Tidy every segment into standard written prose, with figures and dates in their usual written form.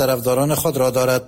طرفداران خود را دارد.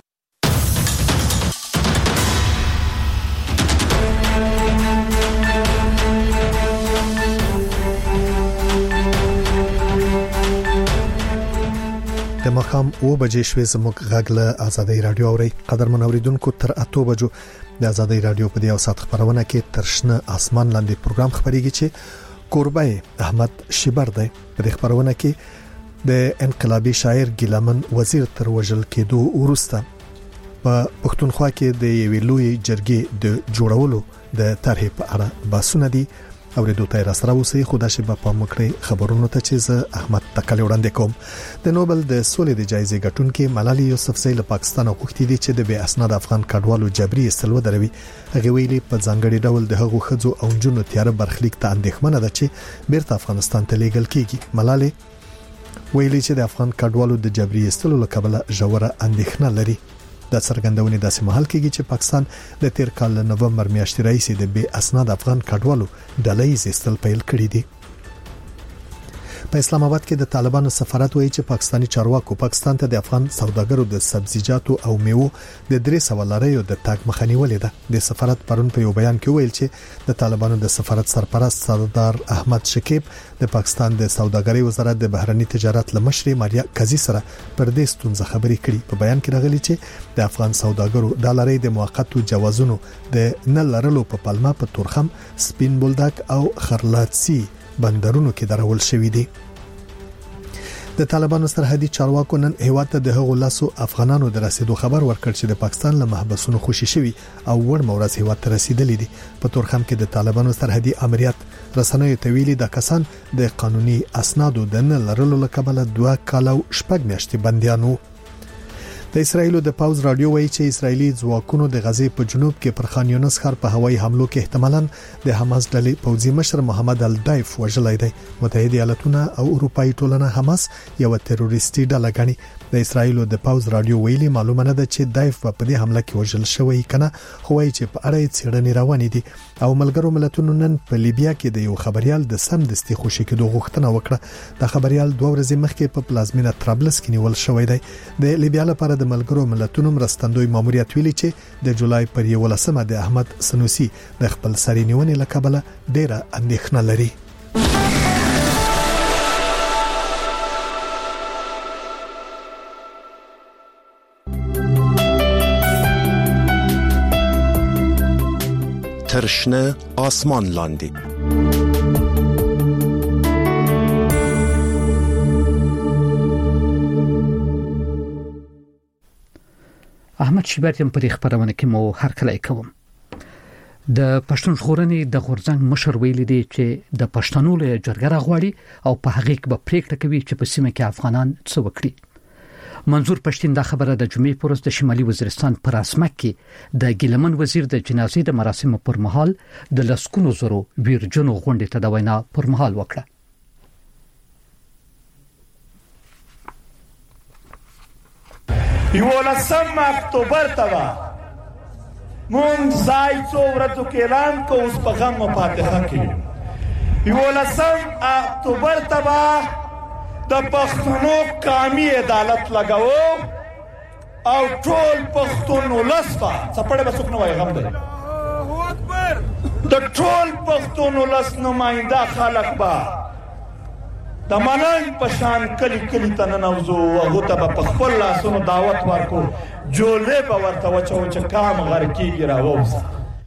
د ماښام 2 بجې شوې زموږ غږ له آزادۍ رادیو اوري. قدرمن اوریدونکو تر 8 بجو د آزادۍ رادیو په دې او سات خبرونه کې ترشنه اسمان لاندې پروګرام خبريږي چې قربای احمد شیبر دی. په دې خبرونه کې د انقلابي شاعر ګیلمن وزیر تر وژل کېدو وروسته په پښتونخوا کې د یوې لوی جرګې د جوړولو د طرحې په اړه بحثونه دي. اوریدو ته را سره اوسئ. خدا شي په مکړې خبرونو ته چې زه احمد تکل وړاندې کوم. د نوبل د سولې د جایزې ګټونکې ملالي یوسفزۍ له پاکستان غوښتي دي چې د بې اسناد افغان کډوالو جبري استلو دروي. هغه ویلي په ځانګړي ډول د هغو خځو او جنونو تیار برخلیک ته اندېښمنه ده چې بیرته افغانستان ته لیږل کیږي. ملالي ویلي چې د افغان کډوالو د جبري استلو له کبله ژوره اندېښنه لري. د څرګندونې داسې مهال کېږي چې پاکستان د تیر کال نومبر میاشتې راهیسې د بې اسناد افغان کډوالو ډلې زیستل پیل کړی دي. په اسلام آباد کې د طالبانو سفارت وایي چې پاکستانی چارواکو پاکستان ته د افغان سوداګرو د سبزیجاتو او میوو د 300 لاریو د تاګ مخنیولې ده. د سفارت پرون په یو بیان کې ویل چې د طالبانو د سفارت سرپرست سردار احمد شکیب د پاکستان د سوداګرۍ وزارت د بهرنی تجارت لمشري ماریا کزي سره پر دې ستونزه خبرې کړي. په بیان کې راغلي چې د افغان سوداګرو د لارې د موقتو جوازونو د نه لرلو په پلمه په تورخم سپین بولدک او خرلاتسي بندرونو کې درول شوې دي. د طالبانو سرحدي چارواکو نن هیواد ته د هغو لاسو افغانانو د رسیدو خبر ورکړ چې د پاکستان له محبسونو خوشي شوی او ور مورز هیواد ته رسیدلې دي. په تورخم کې د طالبانو سرحدي امریت رسنیو ته ویلي د کسان د قانوني اسنادو د نه لرلو لکبله 2 کال او 6 میاشتې بنديانو. د اسرایل د پاوز رادیو وایي چې اسرایلی ځواکونو د غزې په جنوب کې پر خان یونس ښار په هوایي حملو کې احتمالاً د حماس ډلې پوځي مشر محمد الدایف وژلای دی. متحده ایالاتونه او اروپאי ټولنه حماس یو تروریستي ډله ګڼي. د اسرایل د پاوز رادیو ویلي معلومه نه ده چې دایف په دې حمله کې وژل شوی کنه، خو وایي چې په اړه څېړنې روانې دي. او ملګرو ملتونو نن په لیبیا کې د یو خبريال د سمدستي خوشي کېدو غوښتنه وکړه. د خبريال 2 ورځې مخکې په پلازمینه طرابلس کې نیول شوی دی. د لیبیا لپاره د ملګرو ملتونو مرستندوی ماموریت ویلي چې د جولای پر 11مه د احمد سنوسی د خپل سري نیونې لکبله ډیره اندېښنه لري. ترشنه آسمان لاندې احمد شیبر یم پر خبرونه کې مو هر کله کوم. د پښتون ژغورنې د غورځنګ مشر ویلي دی چې د پښتنو له جرګه راغواړي او په هغه کې به پریکړه کوي چې په سیمه کې افغانان څه وکړي. منظور پښتين دا خبره د جمعې پر ورځ د شمالي وزیرستان پر اسمک کې د ګیلمن وزیر د جنازې د مراسمو پر مهال د لسکونو زرو ویرجنو غونډې ته د وینا پر مهال وکړه. 11 اکتوبر ته مونږ ځای څو ورځو کې اعلان کوو اوس په غم فاتحه کې 11 اکتوبر ته د پښتنو قومي عدالت لګاو او ټول پښتون ولسفه څپړې بسوک نه وای غم دی الله اکبر د ټول پښتون ولس نمائنده خلک با د ملنګ پشان کلی کلی تننوزو هغه ته په خپل لاسونو دعوت ورکو جوړې به ورته وچو چې کام غر کیږي راووسه.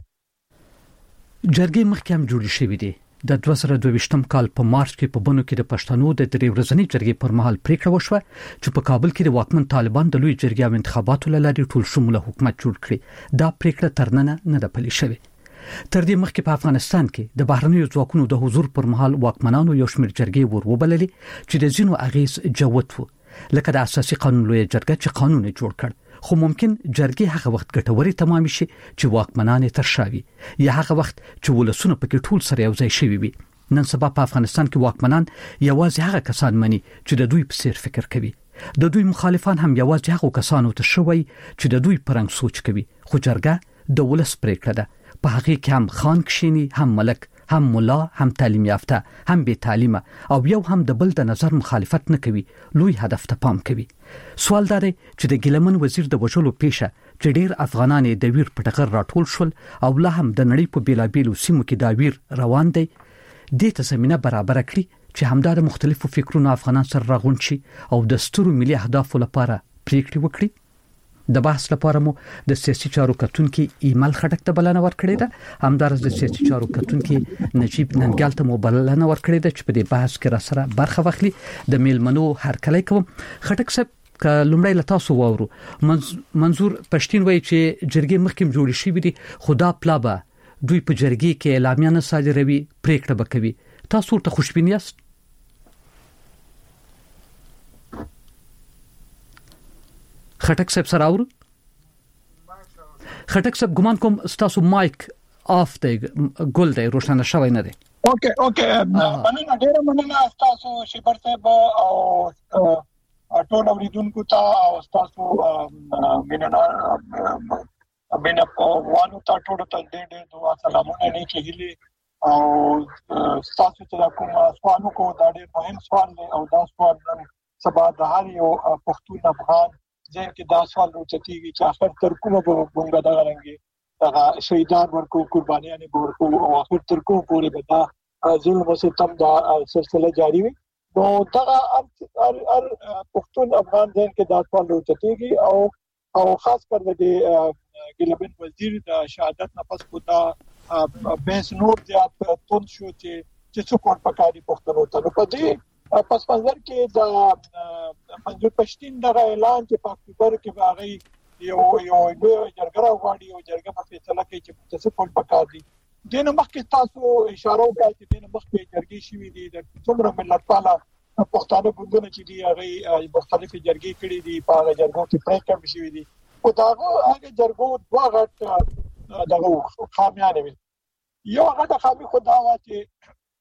جرګې مخکې جوړې شوې دي. د 2022م کال په مارچ کې په بنو کې د پښتنو د 3 ورځنۍ جرګې پر مهال پریکړه وشوه چې په کابل کې د واکمن طالبان د لوی جرګې او انتخاباتو لاري ټول شموله حکومت جوړ کړي. دا پریکړه ترننه نه ده پلي شوې. تر دې مخکې په افغانستان کې د بهرنیو ځواکونو د حضور پر مهال واکمنانو یو شمېر جرګې وروبللې چې د ځینو اغیز جوت وو، لکه د اساسي قانون لوی جرګه چې قانون جوړ کړ. خو ممکن جرګې هغه وخت ګټوري تمام شي چې واکمنان ترشاوي یا هغه وخت چې ولسونه پکې ټول سره یو ځای شوي وي. نن سبا په افغانستان کې واکمنان یوازې هغه کسان مني چې د دوی په څیر فکر کوي. د دوی مخالفان هم یوازې هغه کسانو ته شوي چې د دوی پرنګ سوچ کوي. خو جرګه د ولس پریکړه ده. په هغه کې هم خان کښینی هم ملک هم مولا هم تعلیم یافته هم بے تعلیمه او یو هم د بل د نظر مخالفت نه کوي لوی هدف ته پام کوي. سوال دا دی چې د ګیلمن وزیر د وژلو پیښه چې ډیر افغانان د ویر په ټغر راټول شول او لا هم د نړۍ په بیلابیلو سیمو کې دا ویر روان دی د ته زمينه برابر کړي چې همدار مختلفو فکرونو افغانان سره راغون شي او د سترو ملي اهدافو لپاره پریکړې وکړي. د بحث لپاره مو د سیاسي چارو کتونکو ایمل خټک ته بلنه ورکړې ده. همدارس د سیاسي چارو کتونکو نجیب ننګال ته مو بلنه ورکړې ده چې په دې بحث کې را سره برخه واخلي. د میلمنو هرکلی کوم. خټک صاحب ک لومړی لتاسو وورو منظور پښتين وایي چې جرګې مخکیم جوړ شي دي خدا پلابه دوی په جرګې کې اعلامیه نه صادروي پریکړه وکوي. تاسو ته خوشبین یاست؟ خټک صاحب سره اورو. خټک صاحب ګمان کوم تاسو مایک اف دی ګل دی روښانه شوی نه دی. اوکې مننه ډیره مننه تاسو شیبر صاحب او ټول اوریدونکو ته او تاسو مننه وانو ته ټول ته ډېر دعا سلامونه نه کېږي او تاسو ته کوم سوالو کو دا ډېر مهم سوال دی او دا سوال سبا د هر یو پښتون افغان ځکه چې دا سوال وروچتيږي چې اخر تر کومه بونګا دا غرانګي دا شهیدان ورکو قربانيان ورکو او اخر تر کومه پورې به دا ظلم او ستم دا سلسله جاری وي. نو دا هر پښتون افغان ځکه چې دا سوال وروچتيږي او خاص کر د ګلبن وزیر د شهادت نه پس کو دا بحث نور زیات تون شو چې څه کول پکاري پښتنو ته. په دې پس منظر کې دا منظور پښتين دا اعلان چې په اکتوبر کې باغی یو جرګه غواړي او جرګه په فیصله کوي چې څه کول پکار دي. دنه مخکې تاسو اشاره وکړه چې دنه مخکې جرګې شوې دي د څومره ملت پاله پښتانه ګوندونه چې دي هغه مختلفې جرګې کړې دي په هغه جرګو کې پریکړې شوې دي او دا هغه جرګو دوه غټ دغه خامیان وي. یو هغه خامي خدا وا چې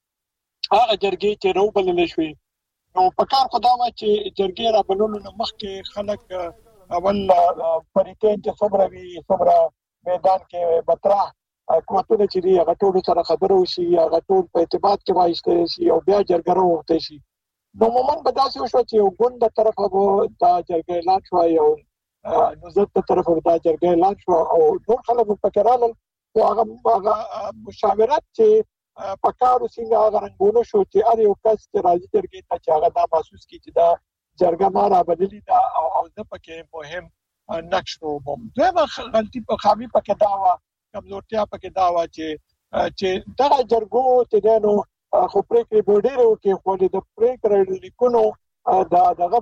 هغه جرګې چې نو بلل شوې نو په کار خدا وا چې جرګې را بلولو نه مخکې خلک اول پریتین چې صبره میدان کې بترا کوټه چې دی هغه ټول سره خبرو شي هغه ټول په ارتباط کې وایسته شي او بیا جرګه وروته شي. نو مومن بداسي وشو چې یو ګوند طرفه دا جرګې اعلان شو او نوزت طرفه دا جرګې اعلان شو او نور خلک په کارال او هغه مشاورت چې پکارو څنګه هغه رنګونه شو چې اړ یو کس چې راځي جرګې ته چې هغه دا محسوس کړي چې دا جرګه ما را بدلی دا او د پکې مهم نقش وو. دغه غلطي په خامي پکې دا وا کمزورتیا پکې دا وا چې دا جرګو چې دنو خو پریکړې بورډیرو کې خو د پریکړې لیکونو دا دغه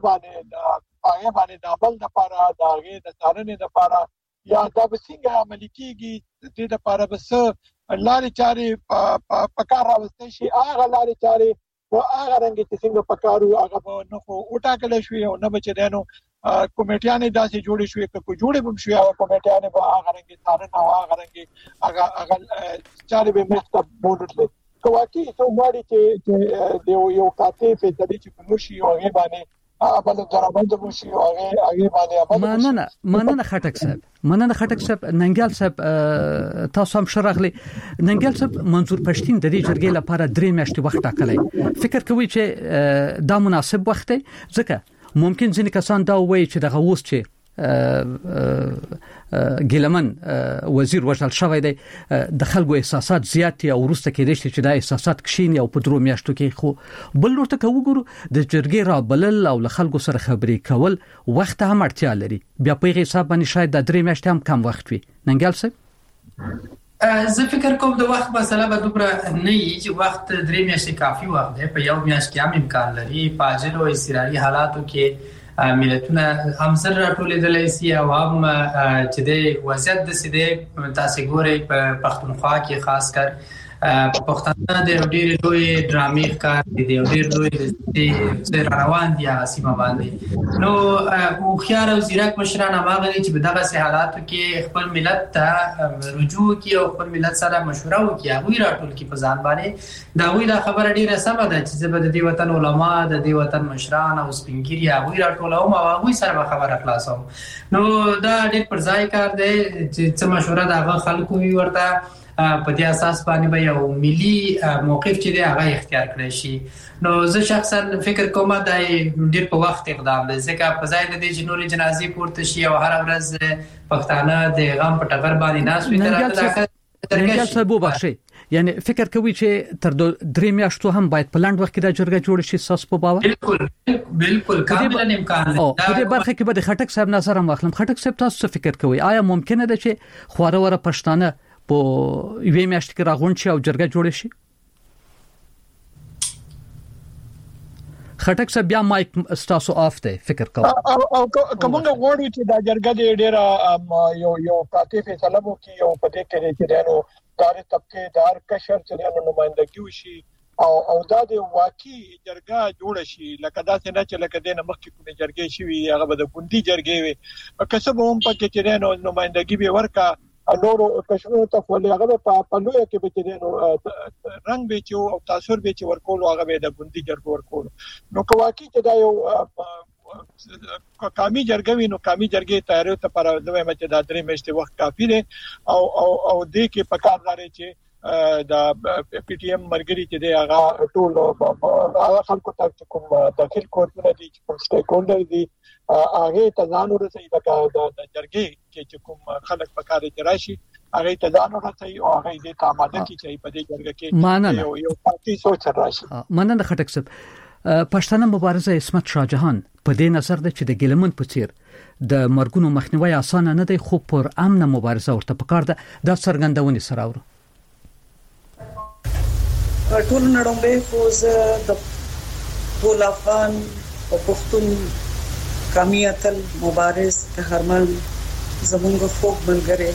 باندې د بل د لپاره داغه د څارنې لپاره یا دا بسنګ عملي کیږي د لپاره بس لارې چارې پکار راوستي شي هغه لارې چارې او هغه رنګ چې څنګه پکارو هغه نو وټاکل شوی او نه بچیانو کمیټیانې داسې جوړې شوې چې جوړې هم شوې او کمیټیانې به هغه رنګ څارنه او هغه رنګ هغه چارې به مخته بوډل کوي څو ماړي چې یو کاتې په دې چې پنوشي او هغه باندې بل درامند مشي او هغه باندې مننه خټک صاحب ننګال صاحب تاسو هم شرغلي ننګال صاحب منظور پښتين د دې جرګې لپاره 3 میاشتې وخت ټاکلی فکر کوي چې دا مناسب وخت دی ځکه ممکن ځینې کسان دا وایي چې دغه اوس چې ګیلمن وزیر وژل شوی دی د خلکو احساسات زیات او ورسته کېدای شي چې دا احساسات کښینی او په درو میاشتو کې خو بل ورته کوګورو د جرګې را بلل او له خلکو سره خبرې کول وخت هم اړتیا لري بیا په حساب باندې شاید د 3 میاشتې هم کم وخت وي. ننګال صاحب زه فکر کوم د وخت مسله به دومره نه وي چې وخت 3 میاشتې کافي وخت دی په یو میاشت کې هم امکان لري په عاجل او اضطراري حالاتو کې ملتونه هم سره راټولېدلای شي او هم چې د وضعیت د سیده تاسو ګورئ په پښتونخوا کې خاص کر په پښتانه د ډېر لوی ډرامې کار دي د ډېر لوی د روان دي هغه سیمه باندې نو خو خيار او زیرک مشران هغه چې په دغه حالاتو کې خپل ملت ته رجوع کوي او خپل ملت سره مشوره وکړي هغه راټول کی په ځان باندې دا وی دا خبره ډیره سمه ده چې زه د دې وطن علما د دې وطن مشران او سپینګری هغه راټول او هغه سره خبره خلاصوم نو دا ډېر پر ځای کار دی چې څه مشوره دا خلکو وی ورته په دې اساس باندې به یو ملي موقف چې دی هغه اختیار کړی شي. نو زه شخصا فکر کوم دا ډېر په وخت اقدام دی ځکه په ځای د دې چې نورې جنازې پورته شي او هر ورځ پښتانه د غم په ټغر باندې ناس وي ننګیال صاحب وبخښئ یعنی فکر کوي چې تر 3 میاشتو هم باید په لاند وخت کې د جرګه جوړ شي ساس په باور بالکل کاملا امکان دی. په دې برخه کې به د خټک صاحب نظر هم واخلم. خټک صاحب تاسو څه فکر کوي آیا ممکنه ده چې خواره پښتانه په یوې میاشت کې راغونډ شي او جرګه جوړ شي؟ خټک صاحب بیا مایک ستاسو آف دی فکر کوم او کومه غوړو چې دا جرګه ډېر یو قاطع فیصله وو کې یو پدې کې چې دانو دار طبقه دار کشر چې دانو نمائندګي وشي او دا د واقعي جرګه جوړ شي لکه دا څنګه چې لکه د نمخ کې کومه جرګه شي هغه به د ګوندي جرګه وي کسب هم پکې چې دانو نمائندګي به ورکا نورو کشمیر ته ولې هغه په لوی کې به چې رنگ به چې او تاثیر به چې ورکول هغه به د ګوندي جرګه ورکول نو واقعي چې دا یو قومي جرګه وي نو قومي جرګه تیارو ته پر دوه مچ د 3 میاشتې وخت کافي دی او دې کې پکار لري چې دا پی ټی ایم مرګري چې دی هغه ټول هغه خلکو ته کوم داخل کوټونه دي چې کوم سټیک هولډر دي هغه ته ځان ورسېږي د جرګې چې کوم خلک پکاره راشي هغه ته ځان ورسېږي او هغه دې ته آماده کی چې په دې جرګه کې یو پارټي سوچ راشي. مننه خټک صاحب. پښتانه مبارزه عصمت شاه جهان په دې نظر ده چې د ګلمن په څیر د مرګونو مخنیوي اسانه نه دی خو پر امن مبارزه ورته پکار ده د څرګندونې سره ورو ټول نړیوال فوز د ټول افغان او پښتون قومیتل مبارز قهرمان زمونږ فوق ملګری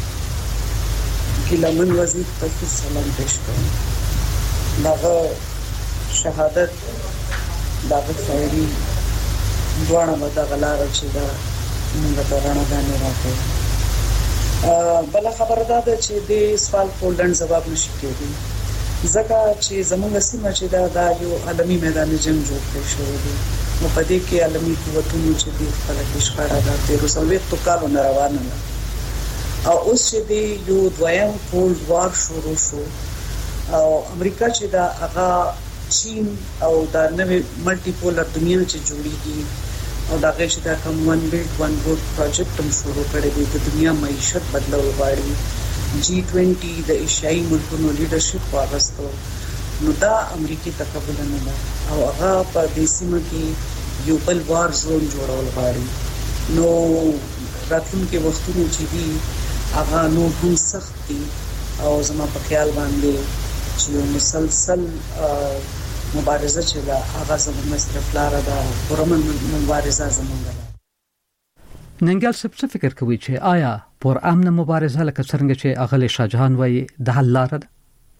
ګلمن وزیر ته سلام پېښ کوم. دغه شهادت دغه خیری دوانه مده غلاره چې دا موږ ته رانه راځي. بل خبره ده چې د سوال کولن جواب نشي کېږي ځکه چې زموږ سیمه چې دا یو عالمي میدان جنگ جوړ کړی شوی دی نو په دې کې عالمي قوتونو چې د خلک ښکارا ده د روسوي تو کالو نه روانه ده او اوس چې دی یو دویم کولډ وار شروع شو او امریکا چې دا هغه چین او دا نوې ملټي پولر دنیا چې جوړیږي او دا چې دا کوم ون بیلډ ون ووټ پروجیکټ هم شروع کړی دی د دنیا معیشت بدلول غواړي G20 د ایشیايي ملکونو لیډرشپ واغستو نو دا امریکای تقبل نه ده او هغه په دې سیمه کې یو بل وار زون جوړول غواړي نو راتلونکي وختونو چې دي هغه نو هم سخت دي او زما په خیال باندې چې مسلسل مبارزه چې دا هغه زموږ مصرف لاره ده پرمن مبارزه زموږ ده. ننګیال صاحب څه فکر کوي چې آیا پر امن مبارزه لکه څنګه چې اغلی شاه جهان وایي د حل لاره ده؟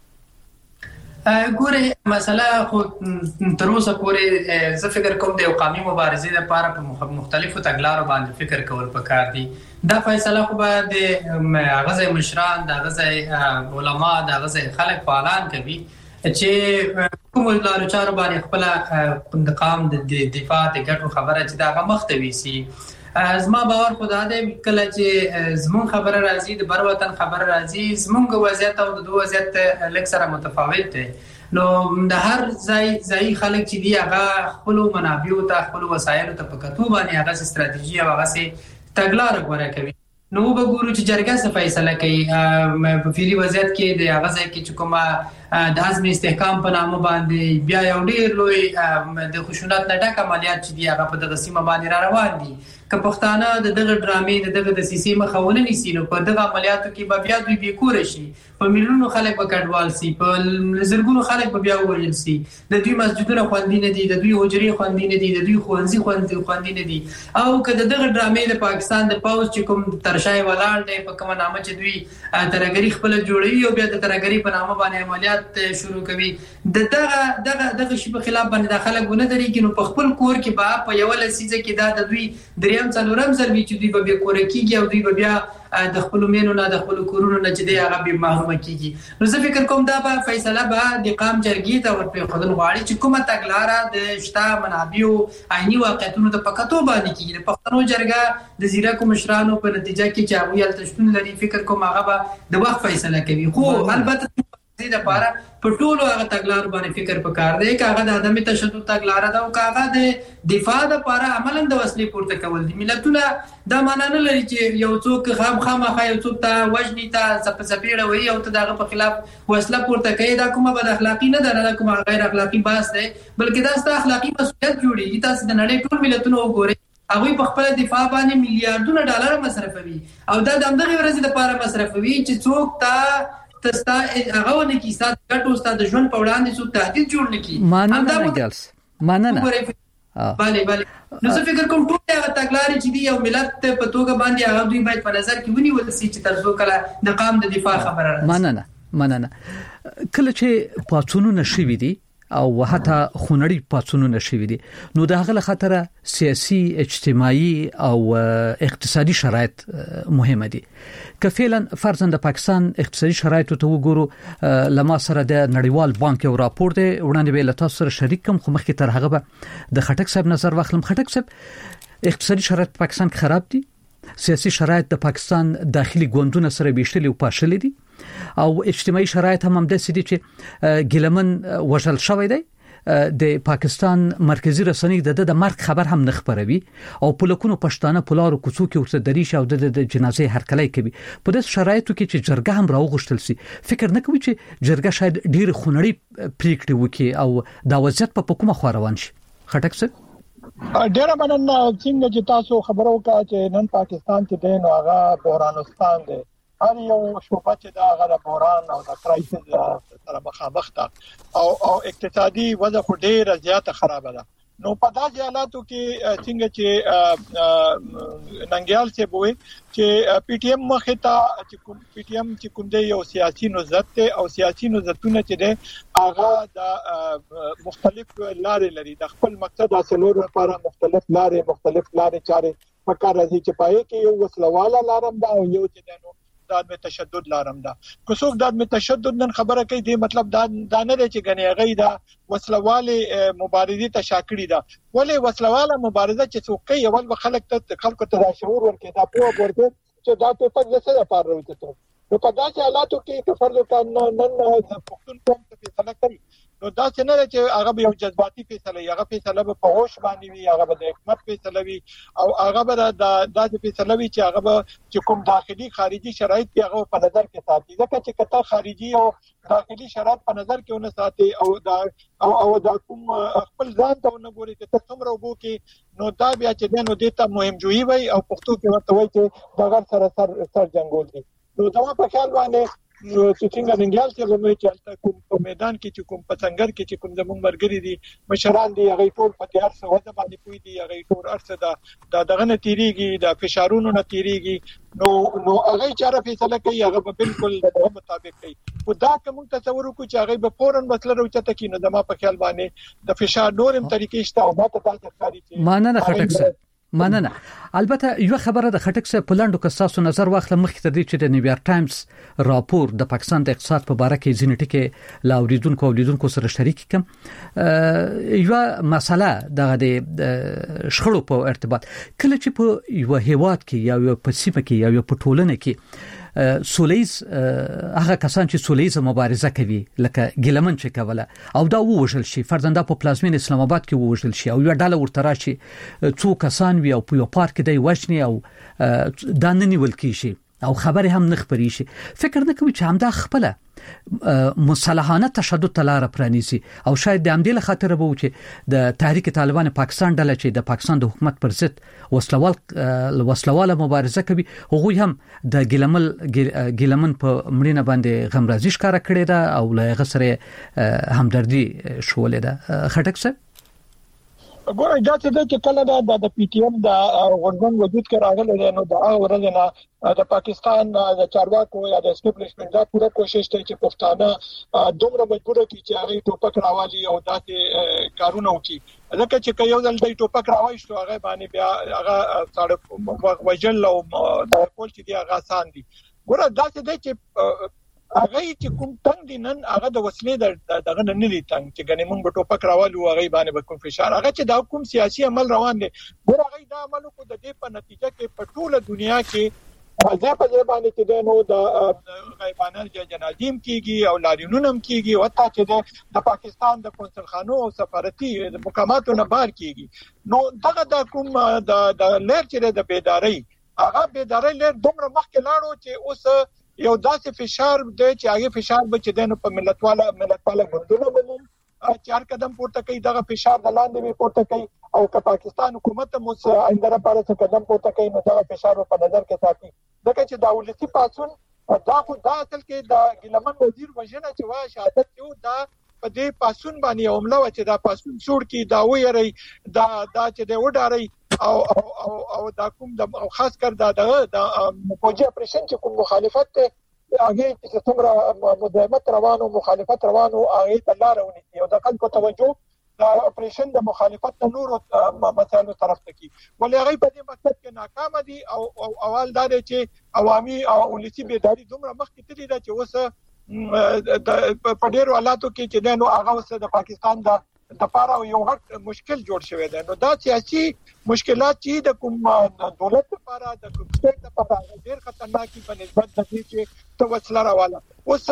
ګوره مسله خو تر اوسه پورې زه فکر کوم د قومي مبارزې لپاره په مختلفو تګلارو باندې فکر کول پکار دي. دا فیصله خو به د غزه مشران د غزه علما د غزه خلک فعالان کوي چې کوم لارو چارو باندې خپل د قام د دفاع د ګټو خبره چې دا مختوي سي. زما باور خدا دې کله چې زمون خبره راځي د بر وطن خبره راځي زمونږ وضعیت او د دوه وضعیت لږ سره متفاوت دی نو د هر ځای خلک چې دی هغه خپل منابع او خپل وسایل ته په کتو باندې هغه ستراتیژي او هغه سي تګلارې غوړه کوي. نو وګورو چې جرګه څه فیصله کوي په فعلی وضعیت کې د هغه ځای کې چې کومه د حزب استحکام په نامه باندې بیا یو ډیر لوی د خشونت نه ډک عملیات چې دی هغه په دغه سیمه باندې را روان دي که پښتانه دغه ډرامې دغه د سیسي مخاونه نيسي نو په دغه عملیاتو کې به بیا دوی به کور شي په میلیونونو خلک به کډوال سي په زرګونو خلک به بیا وژل سي د دوی مسجدونه خوندې نه دي د دوی حجرې خوندې نه دي د دوی خوندې خوندې نه دي او که دغه ډرامې د پاکستان د پاوز چې کوم ترشای ولاړ دی په کومه نامه چې دوی ترګری خپل جوړوي او بیا د ترګری په نامه باندې عملیات مخالفت شروع کوي دغه شی په خلاف باندې داخله غونه دري کې نو په خپل کور کې با په یو لسیزه کې دا د دوی دریم څلورم ځل چې دوی به کور کېږي او دوی به بیا د خپل مینو نه د خپل کورونو نه چې دی هغه به محروم کیږي نو زه فکر کوم دا به فیصله به د قام جرګې ته ورپې خدای غواړي چې کومه تګلاره د شتا منابع عیني واقعیتونو د پکاتو باندې کیږي د پښتنو جرګه د زیرکو مشرانو په نتیجه کې چې هغه یل تشتون لري فکر کوم هغه به د وخت فیصله کوي خو البته د لپاره په ټولو هغه تګلارو باندې فکر وکړ دی کاغه د عدم تشدد تګلار دا او کاغه د دفاع لپاره عملاً د وسلې پورته کول دي ملتونه دا معنا نه لري چې یو څوک خامخا یو څوک ته وجنی ته سپېړه وي او ته دغه په خلاف وسله پورته کوي دا کومه بد اخلاقی نه ده کومه غیر اخلاقی بحث دی بلکې دا ست اخلاقی مسؤلیت جوړي تاسو د نړۍ ټول ملتونه وګورئ هغه په خپل دفاع باندې میلیارډونه ډالر مصرفوي او دا د همدغه ورځې لپاره مصرفوي چې څوک ته تستا هغه ونه کی سات کټو استاد ژوند په وړاندې څو تهدید جوړ نکي ماننه ګلس ماننه bale نو زه فکر کوم ټول هغه تګلارې چې دی یو ملت په توګه باندې هغه دوی باید په نظر کې ونیول شي چې ترڅو کله د قام د دفاع خبره راځي ماننه کله چې پاتونو نشوي دي او حتی خونړی پاتونو نشوي دي نو د هغه خطر سیاسي اجتماعي او اقتصادي شرایط مهمه دي کفیلا فرضاً د پاکستان اقتصادي شرایط ته وګورو لما سره د نړیوال بانک یو راپور دی وړاندې به لته سره شریک کوم خو مخکې تر هغه به د خټک صاحب نظر واخلم خټک صاحب اقتصادي شرایط په پاکستان کې خراب دي سیاسي شرایط د پاکستان داخلي ګوندونو سره بیشتلي او پاشلي دي او اجتماعي شرایط هم د سړي چې ګلمن وژل شوی دی د پاکستان مرکزی رسنۍ د مرګ خبر هم نه خبروي او په لکونو پښتانه په لارو کوڅو کې ورته دریش او د جنازې هرکلی کوي په داس شرایطو کې چې جرګه هم راوغشتل سي فکر نه کوي چې جرګه شاید ډیر خونړی پریکړه وکړي او دا وضعیت په کومه خو روان شي خټک څه ډیر مننه څنګه چې تاسو خبرو کا چې نن پاکستان کې د نو هغه بحرانستان دی هر یو شوبه چې دا هغه بحران او د کرایسس سره مخامخ ده او اقتصادي وضع خو ډیره زیاته خراب ده نو په داسې حالاتو کې څنګه چې ننګیال څه بوي چې پی ټی ایم مخه ته چې پی ټی ایم چې کوم دی یو سیاسي نوزت ته او سیاسي نوزتونه چې ده هغه د مختلف لارې لري د خپل مقصد حاصلولو لپاره مختلف لارې چارې پکار راځي چې پای کې یو وسلواله لارم دا او یو چې نو د تشدد لارم دا کوڅوک د تشدد نن خبره کوي دی مطلب دا نه دی چې غنی غي دا وسلواله مبارزه تشاکړی دا ولې وسلواله مبارزه چې څوک کوي اول خلک ته شعور ورکړي دا په ورته چې دا په فضل سره پاره وته نو په داسې حالاتو کې کفر نن پښتون قوم ته فیصله کوي نو دا څنګه چې هغه یو جذباتي فیصله هغه فیصله په هوش باندې وي هغه د حکمت فیصله وي او هغه به د فیصله وي چې هغه چې کوم داخلي خارجي شرایط کې هغه په نظر کې ساتي ځکه چې کته خارجي او داخلي شرایط په نظر کې ونه ساتي او دا کوم خپل ځان ته نه ګوري چې څومره وبو کې نو دا بیا چې نو دته مهمجويي وي او پښتو کې ورته وایي چې دغه سره جنگول دي نو دا په خیال باندې نو چې څنګه ننګیال چې موږ چلته کوم په میدان کې چې کوم پڅنګر کې چې کوم زموږ مرګري دي مشران دي هغه ټول په تیار څه وځه باندې کوي دي هغه ټول ارڅه دا دغه نتیریږي د فشارونو نتیریږي نو هغه چاره فیصله کوي هغه بالکل د مطابق کوي او دا کوم تصور کو چې هغه به فورن مسله راوچته کینو د ما په خیال باندې د فشار نورم طریقې شته او دا ته تاسو ښکاري چې ماننه خټک سره مننه البته یو خبره د خټک سره پلانډو کساسو نظر واخله مخکې تر دې چې د نیویارک ټایمز راپور د پاکستان د اقتصاد په اړه کې ځینې ټکي لاوریدونکو سره شریک کم یو مسله د شخړو په ارتباط کله چې په یو هیواد کې یا په سیمه کې یا په ټولنه کې سولیز هغه کسان چې سولیز مبارزه کوي لکه ګلمن چې کوله او دا ووجل شي فرزنده په پلازمین اسلام آباد کې ووجل شي او یو ډله ورته راشي څو کسان وي او په یو پارک کې دی وښني او داننی ولکی شي او خبره هم نخبري شي فکر نه کوي چې همدا خپل مصالحانه تشدد تلاره پرانیسي او شاید د همدې خاطر به و چې د تحریک طالبان پاکستان ډله چې د پاکستان د حکومت پر ضد وسلواله مبارزه کوي هغه هم د ګلمن په مړینه باندې غمرازي ښکارا کړې ده او له غسر همدردي شولې ده خټک څه ګوره دا چې کله د پی ټی ایم د غونډن وجود کې راغلی دی نو دا ورځ د پاکستان د چارواکو یا د اسټابلیشمنت دا پوره کوشش کوي چې پښتانه دومره مجبور کړي چې هغه ټوپک راوالي او داسې کارونه وکړي ځکه چې یو ځل د ټوپک راوایشتو هغه باندې بیا هغه ساړه وجل او د کول چې دی هغه آسان دي ګوره دا چې هغه چې کوم تنگ دي نن هغه د وسلې دغه نه لري تنگ چې ګنې مونږ په ټوپک راوالو هغه باندې به کوم فشار هغه چې دا کوم سیاسي عمل روان دي ګور هغه دا عمل کو د دې په نتیجه کې په ټوله دنیا کې ځکه باندې چې نو د غیبانه جنازیم کیږي او لارینونم کیږي او حتی چې د پاکستان د کنسولخانو او سفارتي مقاماتو نه بار کیږي نو دغه د کوم د لیر چې د بیداری هغه بیداری لیر دومره مخکې لاړو چې اوس یو داسې فشار دی چې هغه فشار به چې دنه په ملتواله غوندونه بموم چې هر قدم پورته کوي دغه فشار د لاندې به پورته کوي او که پاکستان حکومت مو آینده لپاره څه قدم پورته کوي نو دغه فشار په نظر کې ساتي ځکه چې د ولسی پاسون دا خو دا اصل کې د ګلمن وزیر وژنه چې وا شهادت یو دا په دې پاسون باندې عمله و چې دا پاسون څوړ کی دا ویری دا چې د وډاري او دا کوم د خاص کر د فوجي اپریشن چې کوم مخالفت هغه چې څومره مداهمت روانو مخالفت روانو هغه تلارونی او د خلکو توجه د اپریشن د مخالفت نور مسایلو طرف ته کی ولې هغه په دې مقصد کې ناکام دي او اول دا چې عوامي او ولسی بیداری دومره مخکې تللی دا چې اوس په ډیرو حالاتو کې چې نو هغه اوس د پاکستان د پاره یو غټ مشکل جوړ شوی دی نو دا سیاسي مشکلات چې د کوم دولت لپاره د کوم سټیټ لپاره ډیر خطرناکي په نسبت د دې چې توسل راواله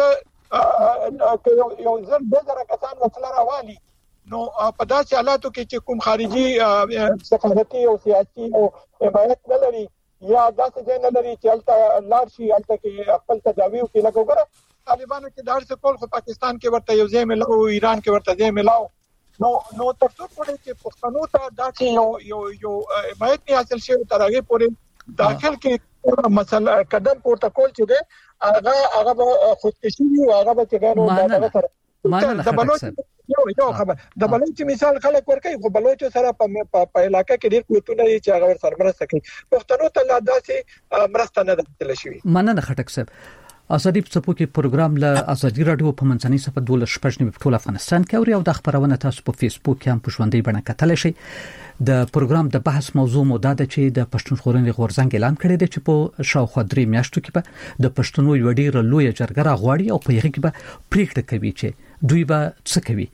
اوس یو ځل به کسان وسل راوالي نو په داسې حالاتو کې چې کوم خارجي سفارتي او سیاسي او حمایت نه لري یا داسې ځای نه لري چې الته لار شي الته کې خپل تداوی کوي لکه وګوره طالبانو چې دار څه کول خو پاکستان کې ورته یو ځای ملاو ایران کې ورته ځای ملاو نو تاسو پورې چې پښتنو ته دا چې یو حمایت نه حاصل شي تر هغه پورې داخل کې مثلا قدم پورته کول چې ده هغه خودکشي او هغه چې ګانو د بلوچ یو خبر د بلوچ مثال خلک ورکوي خو بلوچ سره په علاقې کې ډیر قوتونه دي چې هغه سره مرسته کوي پښتنو ته لا داسې مرسته نه ده شوی مننه خټک صاحب ازادي په کې پروګرام له ازادي رادیو په منځنۍ صفه 12 شپږ په ټول افغانستان کې او د خبرونه تاسو په فیسبوک کې هم په ژوندۍ بڼه کتلی شئ د پروګرام د بحث موضوع مو دا ده چې د پښتون ژغورنې غورځنګ اعلان کړی دی چې په شاوخوا 3 میاشتو کې به د پښتنو یو ډیر لوی جرګه راغواړي او په هغه کې به پریکړه کوي چې دوی به څه کوي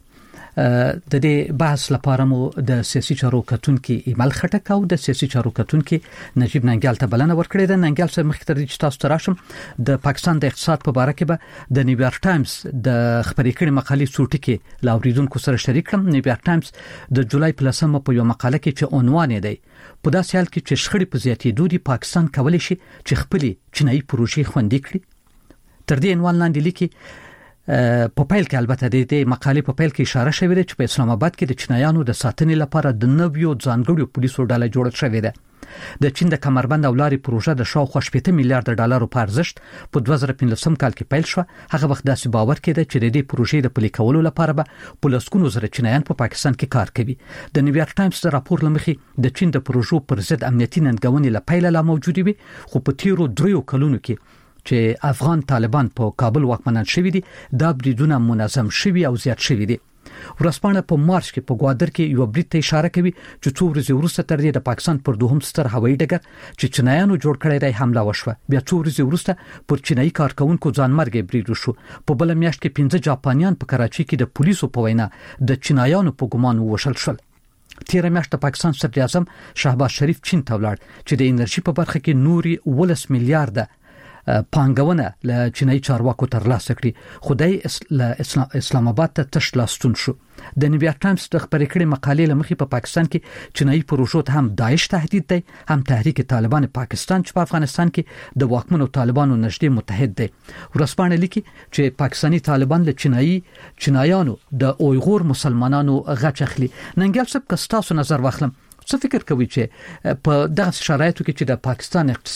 د دې بحث لپاره مو د سیاسي چارو کتونکو ایمل خټک او د سیاسي چارو کتونکو نجیب ننګیال ته بلنه ورکړې ده ننګیال سره مخ تر دې چې تاسو تراشم د پاکستان د اقتصاد په اړه کې به د نیویارک ټایمز د خبرې کړي مقالې څوټي کې لاوریدونکو سره شریک کړم نیویارک ټایمز د جولای په 10 په یو مقاله کې چې عنوان دی په داسې حال کې چې شخړې په زیاتېدو دي پاکستان کولی شي چې خپل چینایي پروژې خوندي کړي تر دې عنوان لاندې لیکي په پیل کې البته د دې مقالې په پیل کې اشاره شوې ده چې په اسلام آباد کې د چینایانو د ساتنې لپاره د نویو ځانګړو پولیسو ډله جوړه شوې ده د چین د کمربند او لارې پروژه د شاوخوا 70 میلیارډ ډالرو په ارزښت په 2015 کال کې پیل شو هغه وخت داسې باور کېده چې د دې پروژې د پلي کولو لپاره به په لسګونو زره چینایان په پاکستان کې کار کوي د نیویارک ټایمز د راپور لمخې د چین د پروژو پر ضد امنیتي ننګونې له پیله لا موجود وي خو په تیرو 3 کلونو کې چې افغان طالبان په کابل واکمنان شوي دي دا بریدونه منظم شوي او زیات شوي دي ورسپانه په مارچ کې په ګوادر کې یو برید ته اشاره کوي چې څو ورځې وروسته تر دې د پاکستان پر دوهم ستر هوایي ډګر چې چینایانو جوړ کړی دی حمله وشوه بیا څو ورځې وروسته پر چینایي کارکونکو ځانمرګي برید وشو په بل میاشت کې 15 جاپانیان په کراچي کې د پولیسو په وینا د چینایانو په ګمان وشل شول تیر میاشت د پاکستان صدر اعظم شهباز شریف چین ته ولاړ چې د انرژي په برخه کې نوري 10 میلیارډ پانګونه له چینایي چارواکو ترلاسه کړي خدای اسلام آباد ته تش لاستون شو د نیویارک ټایمز د خبرې کړي مقالې لمخې په پاکستان کې چینایي پروژو ته هم داعش تهدید دی هم تحریک طالبان پاکستان چې په افغانستان کې د واکمنو طالبانو نږدې متحد دی ورسپانه لیکي چې پاکستانی طالبان له چینایانو د اویغور مسلمانانو غچ اخلي ننګیال صاحب که تاسو نظر واخلم څه فکر کوي چې په دغه شرایطو کې چې د پاکستان اقتصاد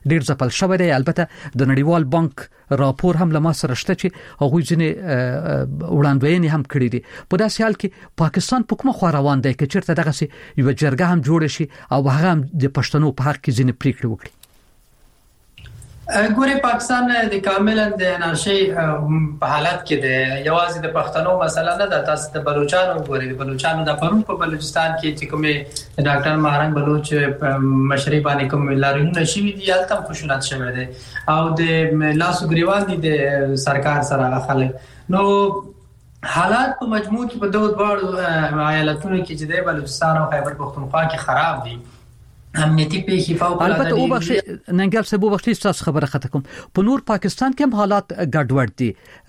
ډیر ځپل شوی دی. البته د نړیوال بانک راپور هم لمه سره شته چې هغه ځینې وړاندوینې هم کړې دي. په داسې حال کې پاکستان په کومه خوا روان دی چې چیرته دغه یو جرګه هم جوړ شي او هغه هم د پښتنو په حق کې ځینې پریکړې وکړي؟ ګوري پاکستان د کاملا د انارشي په حالت کې دی. یوازې د پښتنو مسله نه ده، تاسو د بلوچستان ګوري، د بلوچستان د پرون په بلوچستان کې چې کومه ډاکټر مهرنګ بلوچ مشري باندې کوم لارښوونه شوې دي هلته خشونت شوی دی او د لاسو ګریوان دي د سرکار سره خلک. نو حالات په مجموع کې په دوه ډول ایالتونو کې چې د بلوچستان او خیبر پختونخوا کې خراب دي. امنیتی پیښې فوق العاده البته او بخش ننګل سبو بخش تاسو خبره خطه کوم. په نور پاکستان کې هم حالات ګډوډ دي.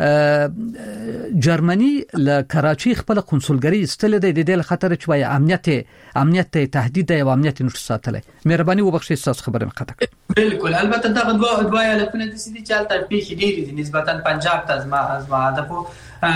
جرمني له کراچي خپل قونسلګری استل د دې خطر چې وای امنیت تهدید او امنیت نشو ساتلای. مهرباني او بخش تاسو خبره خطه کوم. بالکل. البته دا دوه ایالتونه د سيدي چالت پیښې ډېری دي نسبتا پنجاب ته ازما هدف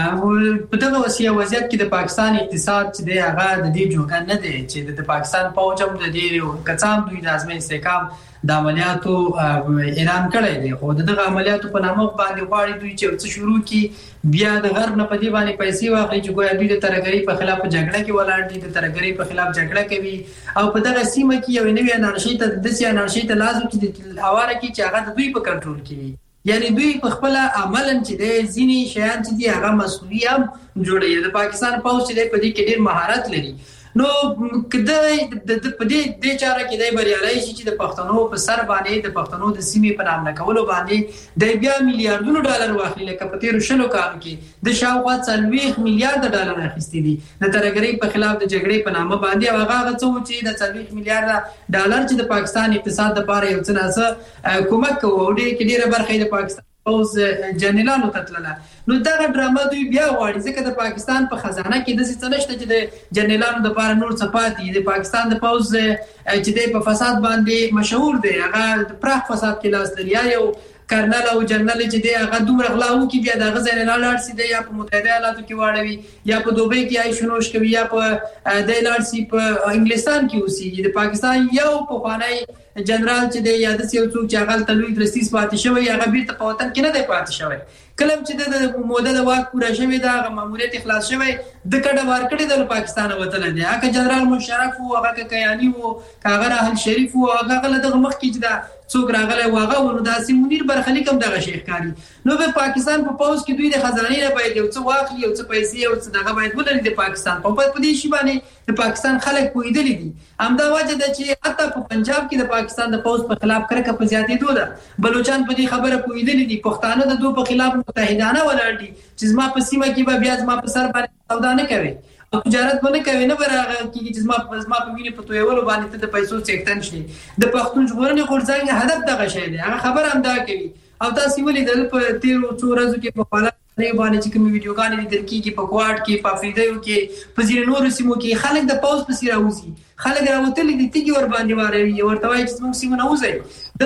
په دغه وضعیت کې د پاکستان اقتصاد چې دی هغه د دې جوګه نه دی چې د پاکستان فوج هم د دې کڅام دوی د ازمې استحکام د عملیاتو اعلان کړی دی، خو دغه عملیاتو په نامه باندې غواړي دوی چې څه شروع کی بیا د غرب نه په دې باندې پیسې واخلي چې ګویا دوی د ترهګرۍ په خلاف جګړه کې ولاړ دي، د ترهګرۍ په خلاف جګړه کوي او په دغه سیمه کې یو نوې انارشي ته د سیاسي انارشي ته لازم چې اواره کې چې هغه دوی په کنټرول کې وي. یعنی دوی په خپل عملاً چې د ځینی شیان چې دی هغه مسؤلیت جوړي. د پاکستان پولیس چې په دې کې ډېر مهارت لري. نو کله د په دې چاره کې د بریالي شي چې د پښتنو په سر باندې د پښتنو د سیمې په نام نکولو باندې د بیا میلیارډونو ډالر واخلي، لکه په تیر شلو کالو کې د شاوخوا 40 میلیارډ ډالر اخیستي دي د ترهګرۍ په خلاف د جګړې په نامه باندې. هغه څه چې د 40 میلیارډ ډالر چې د پاکستان اقتصاد لپاره یو څه نه کومک کوي، ډېر ډېر برخه د پاکستان اوس جنرالانو تتلله. نو دا ډرامه دوی بیا غواړي ځکه د پاکستان په خزانه کې د څه نشته چې د جنرالانو د لپاره نور صفاتي. د پاکستان د پوز چې د په فساد باندې مشهور دی، هغه د پراخ فساد کې لاس لري. یو کرنل او جنرال چې دی هغه دومره غلاو کې بیا د غزل نه لاړ سي دی یا په متحده ایالاتو کې واړوي یا په دوبۍ کې آی شنوش کوي یا په د لاړ سي په انګلستان کې اوسي. د پاکستان یو په خوانای جنرال چې دی یا د یو څوک چې هغه تلوي درستیس پاتې شوی هغه بیرته په وطن کې نه دی پاتې شوی. کلم چې د موده د واک پوره شوی دا ماموریت اخلاص شوی د کډه ورکړې د پاکستان وطن دی. هغه جنرال مشرف او هغه کیانی او هغه راحل شریف او هغه دغه مخ کې چې دا څوک راغله واغه ورو داسې منیر برخلیک هم دغه شیخ کاری. نو په پاکستان په پوز کې دوی د خزانه نه باید یو څه واخلي، یو څه پیسې او څه دغه باید ولري. د پاکستان په دې شی باندې د پاکستان خلک پویدل دي. همدا وجه ده چې حتی په پنجاب کې د پاکستان د پوز په خلاف کرکه په زیاتېدو ده. بلوچستان په دې خبره پویدل دي. پښتانه د دوه په خلاف متحدانه ولاړ دي چې زما په سیمه کې بیا زما په سر باندې سودا نه کوي او تجارت باندې کوي نه برغه کې چې زما په وینې په تویولو باندې ته د پیسو څښتن شي. د پښتون ژغورنې غورځنګ هدف دغه شی دی. هغه خبر هم دا کوي او تاسو ولیدل په تیرو څو ورځو کې په حالت باندې چې کوم ویډیوګانې لیدل کېږي په کوارډ کې په افریدایو کې په ځینو نورو سیمو کې خلک د پاوز په سیره وځي، خلک راوتلي دي تیږي ور باندې واره ورته وایي چې موږ سیمه نه وځي.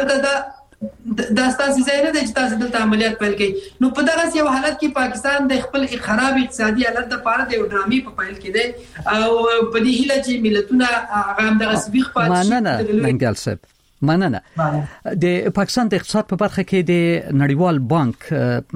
دلته دا ستاسو ځای نه دی چې تاسو دلته عملیات پیل کړئ. نو په دغه یو حالت کې پاکستان د خپل خراب اقتصادي حالت لپاره د یو ډرامې په پیل کې دی او په دې هیله چې ملتونه هغه هم دغه سبیخ پاتې شي. مننه ننګل صاحب، مننه. د پاکستان د اقتصاد په برخه کې د نړیوال بانک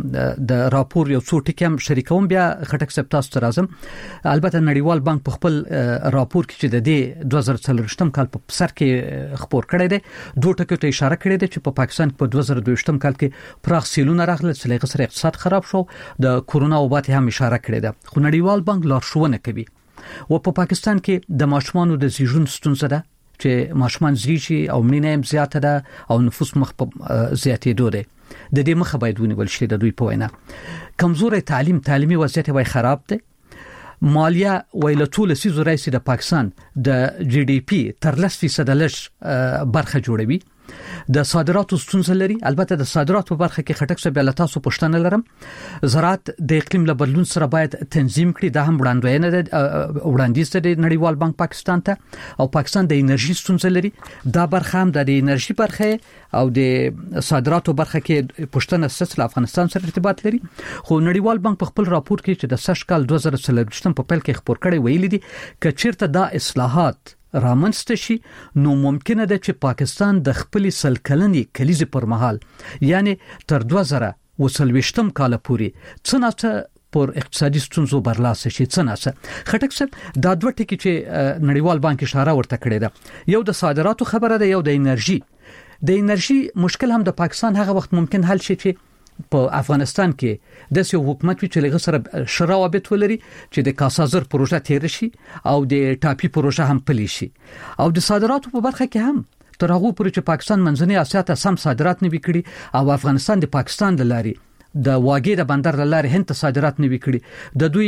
د راپور یو څو ټکي هم شریکوم بیا خټک صاحب تاسو ته راځم. البته نړیوال بانک په خپل راپور کې چې د 2023م کال په سر کې خبر کړی دی دوه ټکو ته اشاره کړې ده چې په پاکستان کې په 2023م کال کې پراخ سیلونه راغله چې لږ سره اقتصاد خراب شو. د کورونا وبات هم اشاره کړې ده. خو نړیوال بانک لارښوونه کوي او په پاکستان کې د ماشومانو د زیږون ستونزه ده چې ماشومان زیږي او مړینه هم زیاته ده او نفوس مخ په زیاتېدو دی. د دې مخه باید ونیول شي. د دوی په وینا کمزوري تعلیمي وضعیت وای خراب دی. مالیه ویلتول سیزو رئیس د پاکستان د جی ډی پی تر 10% لږ برخه جوړوي. د صادراتو ستونزه لري. البته د صادراتو په برخه کې خټک څه بل تاسو پښتنه لرم. زراعت د اقلیم له بدلون سره باید تنظیم کړي. دا هم وړاندوینه ده وړاندیز ده د نړیوال بانک پاکستان ته. او پاکستان د انرژي ستونزه لري. دا برخه هم د انرژي برخه او د صادراتو برخه کې پښتنه سره افغانستان سره ارتباط لري. خو نړیوال بانک په خپل راپور کې چې د سږ کال 2023 په پیل کې خبر کړی ویلي دي ک چیرته دا اصلاحات رامنځته شي نو ممکنه ده چې پاکستان د خپل سلکلنې کلیزې پر مهال یعنی تر 2020 کال پورې څنګه پر اقتصادي ستونزو برلاسه شي څنګه خټک صاحب دا دوه ټکي چې نړیوال بانک اشاره ورته کړې ده یو د صادراتو خبره ده یو د انرژي مشکل هم د پاکستان هغه وخت ممکن حل شي چې په افغانستان کې د سیو حکومت چې لږ سره شراوبت ولري چې د کاسازر پروژه تیر شي او د ټاپي پروژه هم پلی شي او د صادراتو په برخه کې هم تر هغه پورې چې پاکستان منځنۍ اسیا ته سم صادرات نه وکړي او افغانستان د پاکستان د لاري د واګې د بندر لارې هند ته صادرات نه وکړي د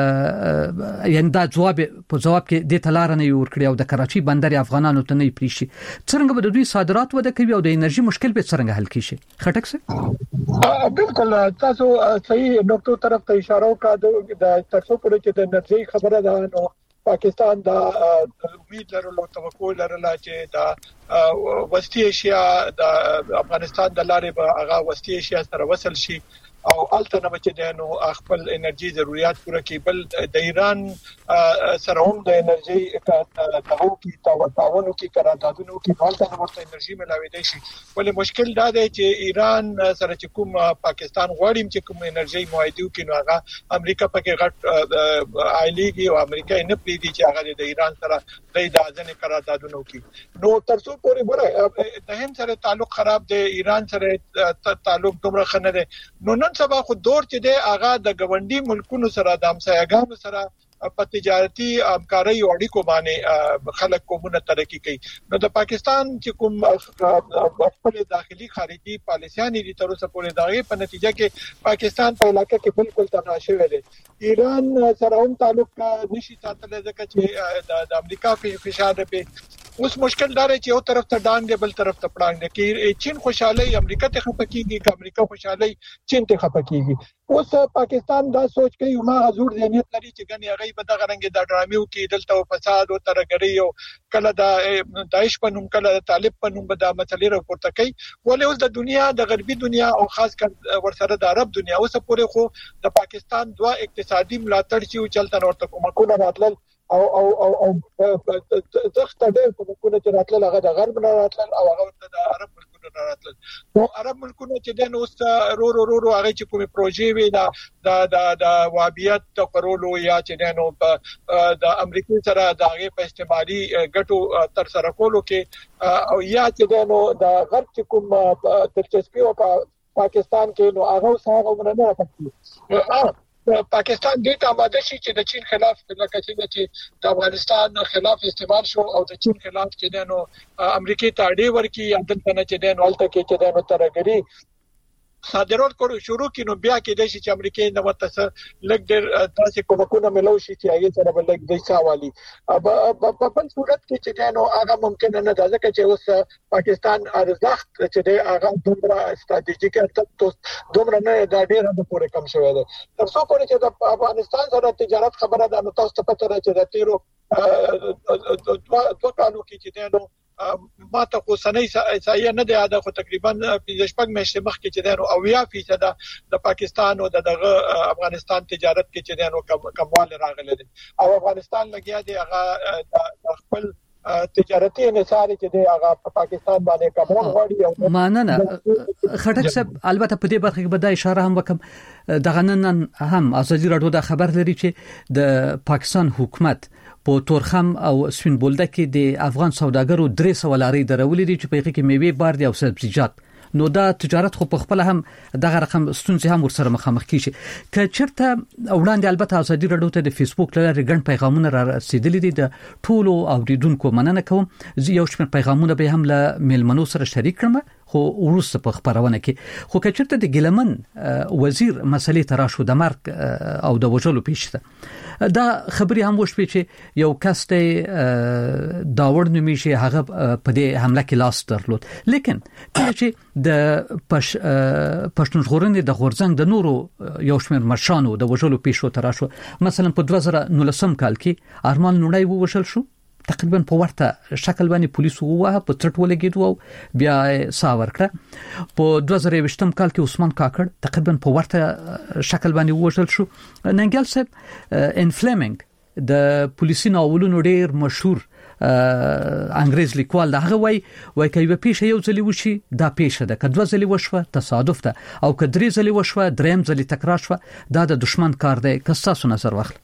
دوی یعنی دا جواب کې د تلار نه ورکړي او د کراچي بندر افغانانو ته نه پریشي څنګه به د دوی صادرات وده کوي او د انرژي مشکل به څنګه حل کیږي خټک سره بالکل تاسو صحیح نقطو طرف ته اشاره وکړه د تاسو په اړه د انرژي خبره ده نو پاکستان دا امید لرلو توقع لرله چې دا وسطی ایشیا د افغانستان د لارې به هغه وسطی ایشیا سره وصل شي او الته نه چې دنو خپل انرژي ضرورت پوره کړي بل د ایران سره هم د انرژي تعاون کې قراردادونو کې حالت ورته انرژي ملاوي دي شي ولې مشکل دا دی چې ایران سره چې کوم پاکستان غواړي چې کوم انرژي معاهده کوي نو هغه امریکا پکې غټ عائليږي او امریکا نه پریدي چې هغه د ایران سره د ځنې قراردادونو کې نو ترڅو پورې ګوره د هند سره تعلق خراب دی ایران سره تعلق دومره خنه دی نو نن سبا خو دور چې دی هغه د ګوندی ملکونو سره د همسایګانو سره په تجارتي همکاري او اړیکو باندې خلک کومه ترقی کوي نو د پاکستان چې کوم خپل داخلي خارجي پالیسيانې دي تر اوسه پورې دغه په نتیجه کې پاکستان په علاقې کې بالکل تناشې ویلې ایران سره هم تعلق نشي ساتل ځکه چې د امریکا په فشار په اوس مشکل دار چې یو طرف ته ډانګ دی بل طرف ته پړانګ دی کې چین خوشاله امریکا ته خپکیږي چې امریکا خوشاله چین ته خپکیږي اوس پاکستان دا سوچ کوي ما حضور ذهنیت لري چې ګنې هغه به د غرنګ د ډرامو کې دلته فساد او ترګری او کله د داعش په نوم کله د طالب په نوم به د مسلې راپورته کوي ولې اوس د دنیا د غربي دنیا او خاص کر ورسره د عرب دنیا اوس پورې خو د پاکستان دوه اقتصادي ملاتړ چې چلته ورته کومه راتلل او زخت ډېر کومه چې راتلل هغه د غرب نه راتلل او هغه د عرب ملکونو نه راتلل نو عرب ملکونو چې د نو رو هغه چې کومه پروژې وي د وابیت تقرولو یا چې نو د امریکای سره د هغه په استعمالي ګټو تر سره کولو کې او یا چې نو د غرب چې کوم دلچسپي او پاکستان کې نو هغه سره نه راځي پاکستان دې ته آماده شي چې د چین خلاف لکه چې د افغانستان خلاف استعمال شو او د چین خلاف چې دنو امریکای ته اړې ورکی عدالت نه چې دنو الته کې چې دنو ترګری صادرات کړو شروع کینو بیا کې د چې امریکای نو تاسو لګ ډېر تاسو کومه ملو شي چې هغه سره بل لګ د ساوالي په بل صورت کې چې دنو هغه ممکن نه ده ځکه چې اوس پاکستان ارزښت چې د هغه دومره استراتیژیک ارزښت دومره نه دا ډېر د پوره کم شوی دی تر څو پورې چې د افغانستان سره تجارت خبره ده نو تاسو ته پته راځي چې د تیرو دوه کالو کې چې دنو ما ته خو سنې سایه نه دی دا خو تقریبا 15 میاشتې مخکې چې دنو 80% د پاکستان او د افغانستان تجارت کې چې دنو کموال راغلی دي او افغانستان لګیا دی هغه خپل تجارتي انحصار چې دی هغه په پاکستان باندې کوم غوړي ماننه خټک صاحب البته په دې برخه کې به دا اشاره هم وکم دغه نن هم ازادي راډیو دا خبر لري چې د پاکستان حکومت په تورخم او سپین بولده کې د افغان سوداګرو 300 لارې درولې دي چې په هغه کې میوه بار دي او سبزیجات نو دا تجارت خو په خپل هم دغه رقم ستونزې هم ورسره مخامخ کیږي که چیرته وړاندې البته ازادي راډیو ته د فیسبوک لارې ګڼ پیغامونه را رسیدلي دي د ټولو اوریدونکو مننه کوم یو شمېر پیغامونه به هم له میلمنو سره شریک کړم خو ورسته په خبرونه کې خو که چیرته د ګلمن وزیر مسلې تراشو د مرګ او د وژلو پیښته دا خبري هم وشوي چې یو کس ته داوړ نومېږي هغه په دې حمله کې لاس درلود لیکن کله چې د پښتون ژغورنې د غورځنګ د نورو یو شمېر مرشانو د وژلو پیښو تراشو مثلا په 2019 کال کې ارمان نوړی ووژل شو تقریبا په ورته شکل باندې پولیسو ووهه په څټ ولګېدو او بیا ساور کړه په 2020 کال کې عثمان کاکړ تقریبا په ورته شکل باندې ووژل شو ننګل صاحب ان فلیمنګ د پولیسي ناولونو ډېر مشهور انګريز لیکوال دا هغه وای کوي پیښه یو ځلی وشي دا پیښه ده کدو ځلی وشوه تصادف ده او کدرې ځلی وشوه دریم ځلی تکرار شوه دا د دشمن کار دی که تاسو نظر واخلئ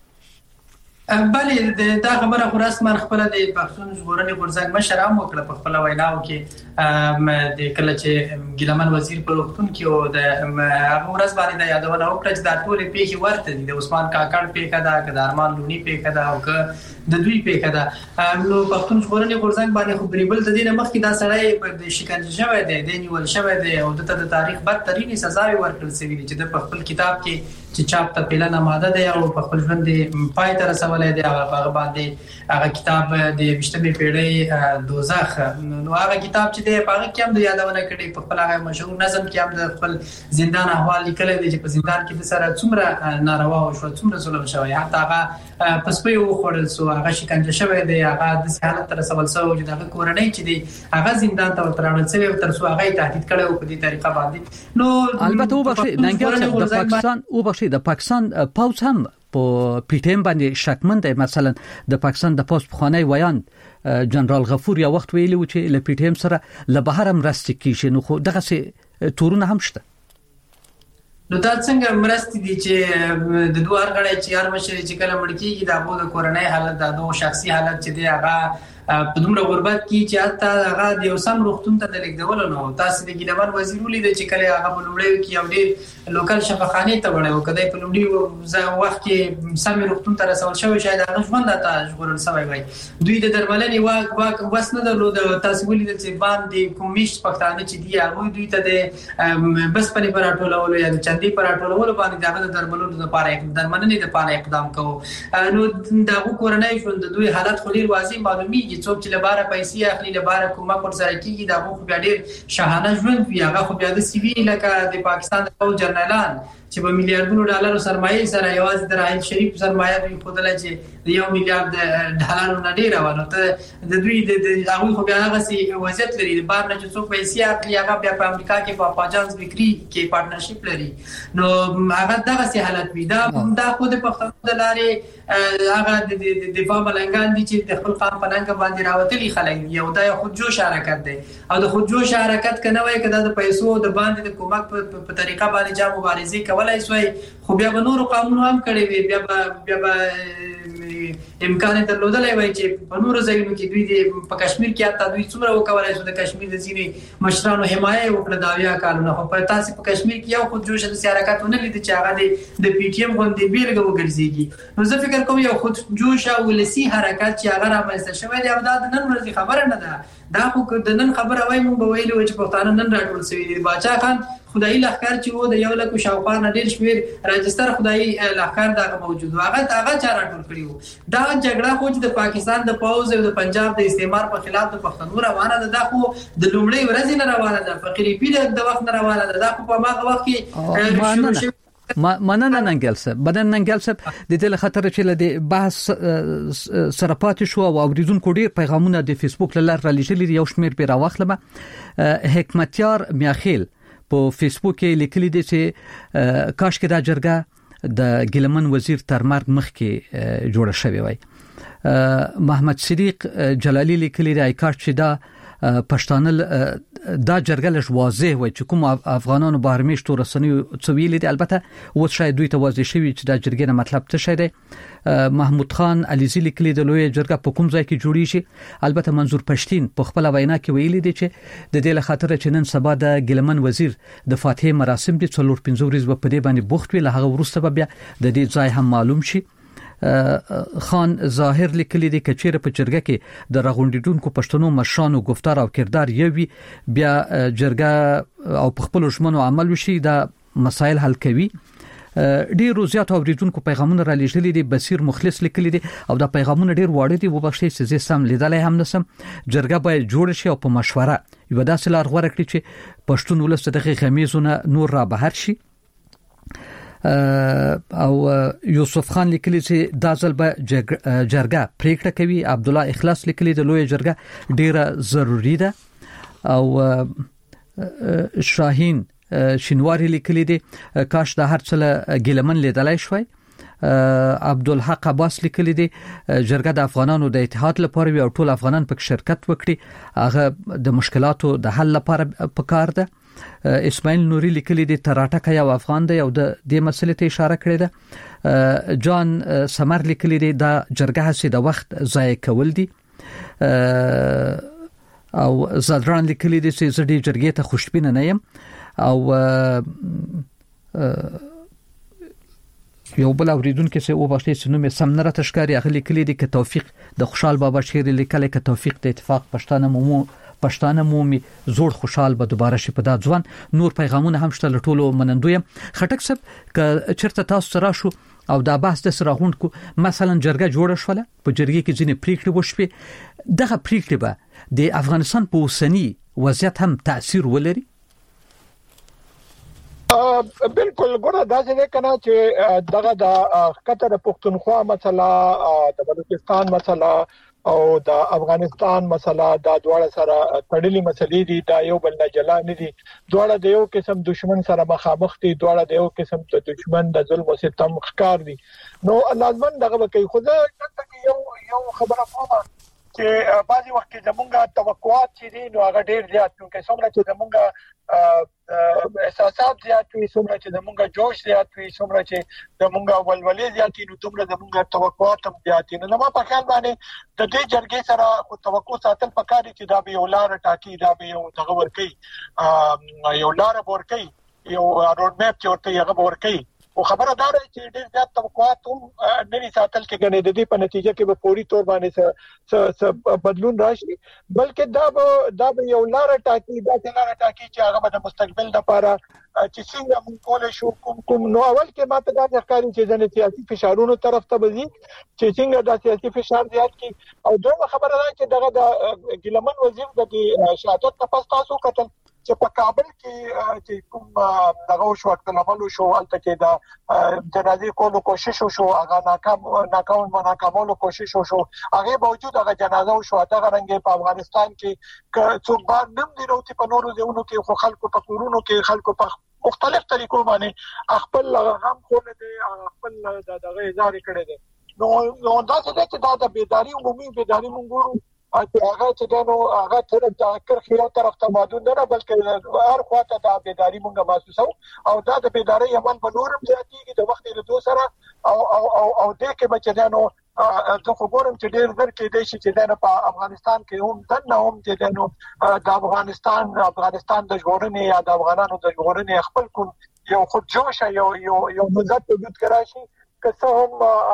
بلې دا خبره خو رسمن خپل د پښتون ژغورنې غورځنګ مشر هم وکړه په خپل ویناو کې د کله چې ګیلمن وزیر په روغتون کې او د هغه ورځ باندې د یادونه وکړه چې دا ټول پیښې ورته دي د عثمان کاکړ پیښه ده که د ارمان لونی پیښه ده او که د دوی پیښه ده نو پښتون ژغورنې غورځنګ باندې خو بریبل د دې مخکې دا سړی د شکنجه شوی دی د نیول شوی دی او د تاریخ بدترین سزا ورکړل شوې دي چې د خپل کتاب کې چې چاپ ته پیلنه ماده ده او په خپل ژوند دی پای ته رسولې دی هغه باندې هغه کتاب د 20مې پیړۍ دوزخ نو هغه کتاب چې دی په هغه کې هم د یادونه کړي په خپل هغه مشهور نظم کې هم د خپل زندان احوال لیکل دي چې په زندان کې د سره څومره ناروا او څومره ظلم شوی حتی هغه پسپي وخوړل سو هغه شکنجه شوی دی هغه د حالت تر رسول سو چې د کورنۍ چې دی هغه زندان ته ورترانل شوی تر څو هغه تهدید کړي په دې طریقه باندې نو البته وبخښي د پاکستان وبخښي د پاکستان پاوڅ هم په پی ټی ایم باندې شکمن دی مثلا د پاکستان د پوسټ بخاني ویان جنرال غفور یو وخت ویلی و چې ل پی ټی ایم سره له بهر هم راستي کیږي نو خو دغه څه تورونه هم شته نو دا څنګه مرستې دي چې د دوه غړي چې هر مشر چې کله مړ کیږي د ابو د کورنۍ حالت د دوه شخصي حالت چې دی هغه په دومره غربت کې چې حتی هغه د یو سم روغتون ته د لیکدول نو تاسو د ګیلمن وزیر ولید چې کله هغه په لومړی کې یو ډېر لوکل شفاخانه ته وړي او کله په لومړی وخت کې سم روغتون ته رسول شوی شاید هغه ژوند ته ژغورل شوی وای دوی د درملنې واک وسنه درلود تاسو ولید چې باندې کومیش پښتانه چې دی هغه دوی ته د بس پني پر اټولولو یا چندي پر اټولولو باندې دغه درملونو لپاره درملنې لپاره اقدام کوو نو دغه کورنۍ ژوند دوی حالت خو ډیر واضح معلومیږي څوک چې لپاره پیسې اخلي لپاره کومه پر سره کیږي دا خو بیا ډیر شاهانه ژوند وي هغه خو بیا د سی وی لکه د پاکستان د جنرالان چې په میلیارډونو ډالرو سرمایه سره یوازې د راحیل شریف سرمایه دوی خدای چې د 1 میلیارډ ډالرو نه ډیر ونه ته د دوی د هغه خو بیا هغه سي وضعیت لري د بار نه چې څوک پیسې اخلي هغه بیا په امریکا کې په پاجانس بکری کې پارتنرشپ لري نو هغه دغه سي حالت وي دا خو د پښتون د لارې هغه د دفاع ملنګان دي چې د خپل قام په ننګ باندې راوتلي خلک یو د خودجوش حرکت دی او د خودجوش حرکت کنه وای کده د پیسو د باندې د کومک په طریقه باندې جام مبارزه کولای شوی خو بیا به نور قانون هم کړی وي بیا امکان درلودلای وای چې په نور ځایونو کې دوی په کشمیر کې حتی دوی څومره وکولای شو د کشمیر د ځینې مشرانو حمایت وکړه دا بیا کارونه خو په تاسو په کشمیر کې یو خودجوش د حرکتونه لید چې هغه د پی ټی ایم غونډې بیلګه وګرځيږي نو زه فکر کوم یو خودجوش او ولسی حرکت چې هغه راځي شوی دی او دا د نن ورځې خبره نه ده دا خو د نن خبره وای مونږ به ویلو چې پښتانه نن راټول شوی دي باچا خان خدای لخر چې وو د یو لکه شاوخوا نه ډیر شمیر راجستر خدای لخر دا موجود هغه چا راټول کړیو دا جګړه خو چې د پاکستان د پاوز او د پنجاب د استعمار په خلاف د پښتنو روانه ده دا خو د لومړی ورځې نه روانه ده فقيري پیډ د وخت نه روانه ده دا خو په هغه وخت کې شروع مننه ننګل صاحب د دې خطر چې له بحث سره پاتې شو او اوریدونکو ډیر پیغامونه د فیسبوک لار را لېږلي یو شمیر په راوخلمه حکمتیار میاخیل په فیسبوک کې لیکلي دي چې کاش کې دا جرګه د ګیلمن وزیر تر مرګ مخکې جوړه شوې وای محمد صدیق جلالی لیکلي دی کاش چې دا پښتانه دا جرګه لږ واضح وای چې کوم افغانانو بهر میشتو رسنیو څویل دي البته و شاید دوی ته واضح شوی چې دا جرګه نه مطلب څه شي دی محمود خان علیزی لیکلی د لوی جرګه په کوم ځای کې جوړی شي البته منظور پښتين په خپل وینا کې ویلي دي چې د دې لخاطر چې نن سبا د ګیلمن وزیر د فاتحه مراسم دي 4-5 ورځې په دې باندې بوخت ویل هغه ورسته بیا د دې ځای هم معلوم شي خان ظاهر لیکلی دی کچېره په جرګه کې د راغونډیدونکو پښتنو مشرانو گفتار او کردار یوي بیا جرګه او په خپل ژمنو عمل وشي دا مسایل حل کوي ډیر زیات اوریدونکو پیغامونه را لېږلي دي بصیر مخلص لیکلي دي او دا پیغامونه ډیر واړه دي وبښئ چې زه سم لیدلای هم نسم جرګه باید جوړ شي او په مشوره یو داسې لار غوړه کړي چې پښتون ولست دغه خمیزونه نور را بهر شي او یوسف خان لیکلی چې دا ځل به جرګه پریکړه کوي عبد الله اخلاص لیکلی د لوی جرګه ډیره ضروری ده او شاهین شینواری لیکلی دی کاش د هر څه ګیلمن لیدلای شوی عبدالحق عباس لیکلی دی جرګه د افغانانو د اتحاد لپاره وي او ټول افغانان په شرکت وکړي، هغه د مشکلاتو د حل لپاره پکار ده. اسماعیل نوري لیکلی دی تراټکه یو افغان دی او د دې مسلې ته اشاره کړې ده. جان سمر لیکلی دی دا جرګه هسي د وخت ضایع کول دي. او زادران لیکلی دی چې زړی جرګې ته خوشبینه نه یم او یو بل اوریدونکو چې او باشي چې نوم سم نه راتشکاري اغلی کلی دی ک توفیق د خوشحال بابا شیر لیکل ک توفیق د اتفاق پښتانه مومي زوړ خوشحال به دوباره شي په دا ځوان. نور پیغامونه هم شته لټولو منندویم. خټک صاحب ک چرته تاسو سره شو او دا بحث د سره غونډ کو مثلا جرګه جوړه شوله په جرګې کې ځینې پریکړې وشوي، دغه پریکړې به د افغانستان په اوسنی وضعیت هم تاثیر ولري؟ بالکل ګوره دا څه کنه چې دغه د قطر پښتونخوا مسله، د بلوچستان مسله او د افغانستان مسله دا دواړه سره تړلې مسلې دي، دا یو بل نه جلا نه دي. دواړه د یو قسم دشمن سره مخامخ دي، دواړه د یو قسم د دشمن د ظلم او ستم ښکار دي. نو لازم دغه کوي خو دا یو خبره کومه چې بعضی وخت کې زمونږه توقعات چې دي نو هغه ډیر زیات دي، چې څومره چې زمونږه احساسات زیات وي، څومره چې زمونږه جوش زیات وي، څومره چې زمونږه ولولې زیات وي، نو څومره زمونږه توقعات هم زیات دي. نو ما په خیال باندې د دې جرګې سره توقع ساتل پکاري چې دا به یو لار ټاکي، دا به یو دغه ورکي، یو لار ورکي، یو روډ میپ چې ورته هغه ورکي. او خبره دا ده چې ډېر زیات توقعات هم نه ساتل کې غنې د دې په نتیجه کې به فوري تور باندې څه بدلون راشي، بلکې دا به یو لار ټاکي، دا لار ټاکي چې هغه به د مستقبل لپاره چې څنګه موږ کولای شو کوم نو اول کې ماته دا ښکاري چې د سیاسي فشارونو طرف ته وځي چې څنګه د سیاسي فشار زیات کی. او دوه خبره ده چې دغه د ګلمن وزیر د شهادت تاسو کتل چې په کابل کې چې کوم دغه شو اټکلولو شو البته کې دا جنازي کولو کوشش شو، هغه ناکامولو کوشش شو، هغه باوجود هغه جنازه شو هغه رنګ په افغانستان کې څوک بار نم دی نو په نورو ځایونو کې خو خلکو په کورونو کې خلکو په مختلف طریقو باندې خپل غم خور دي، خپل دغه اظهار کړي دي. نو دا چې دا د بیداری عمومي بیداری مونږ هغه چې نو هغه تر د کرخیو طرف ته محدود نه بلکې هر خواته د بیداری مونږه محسوسو او دا د بیداری عمل په نورم ځاتیږي د وخت له دوه سره او د کې بچنانو د خبرم چې ډېر ډېر کې د شي چې په افغانستان کې هم دنه هم چې د افغانستان د ژغورنې یا د افغانانو د ژغورنې خپل کوم یو خود جوش یو مزت وجود کراشي که څه هم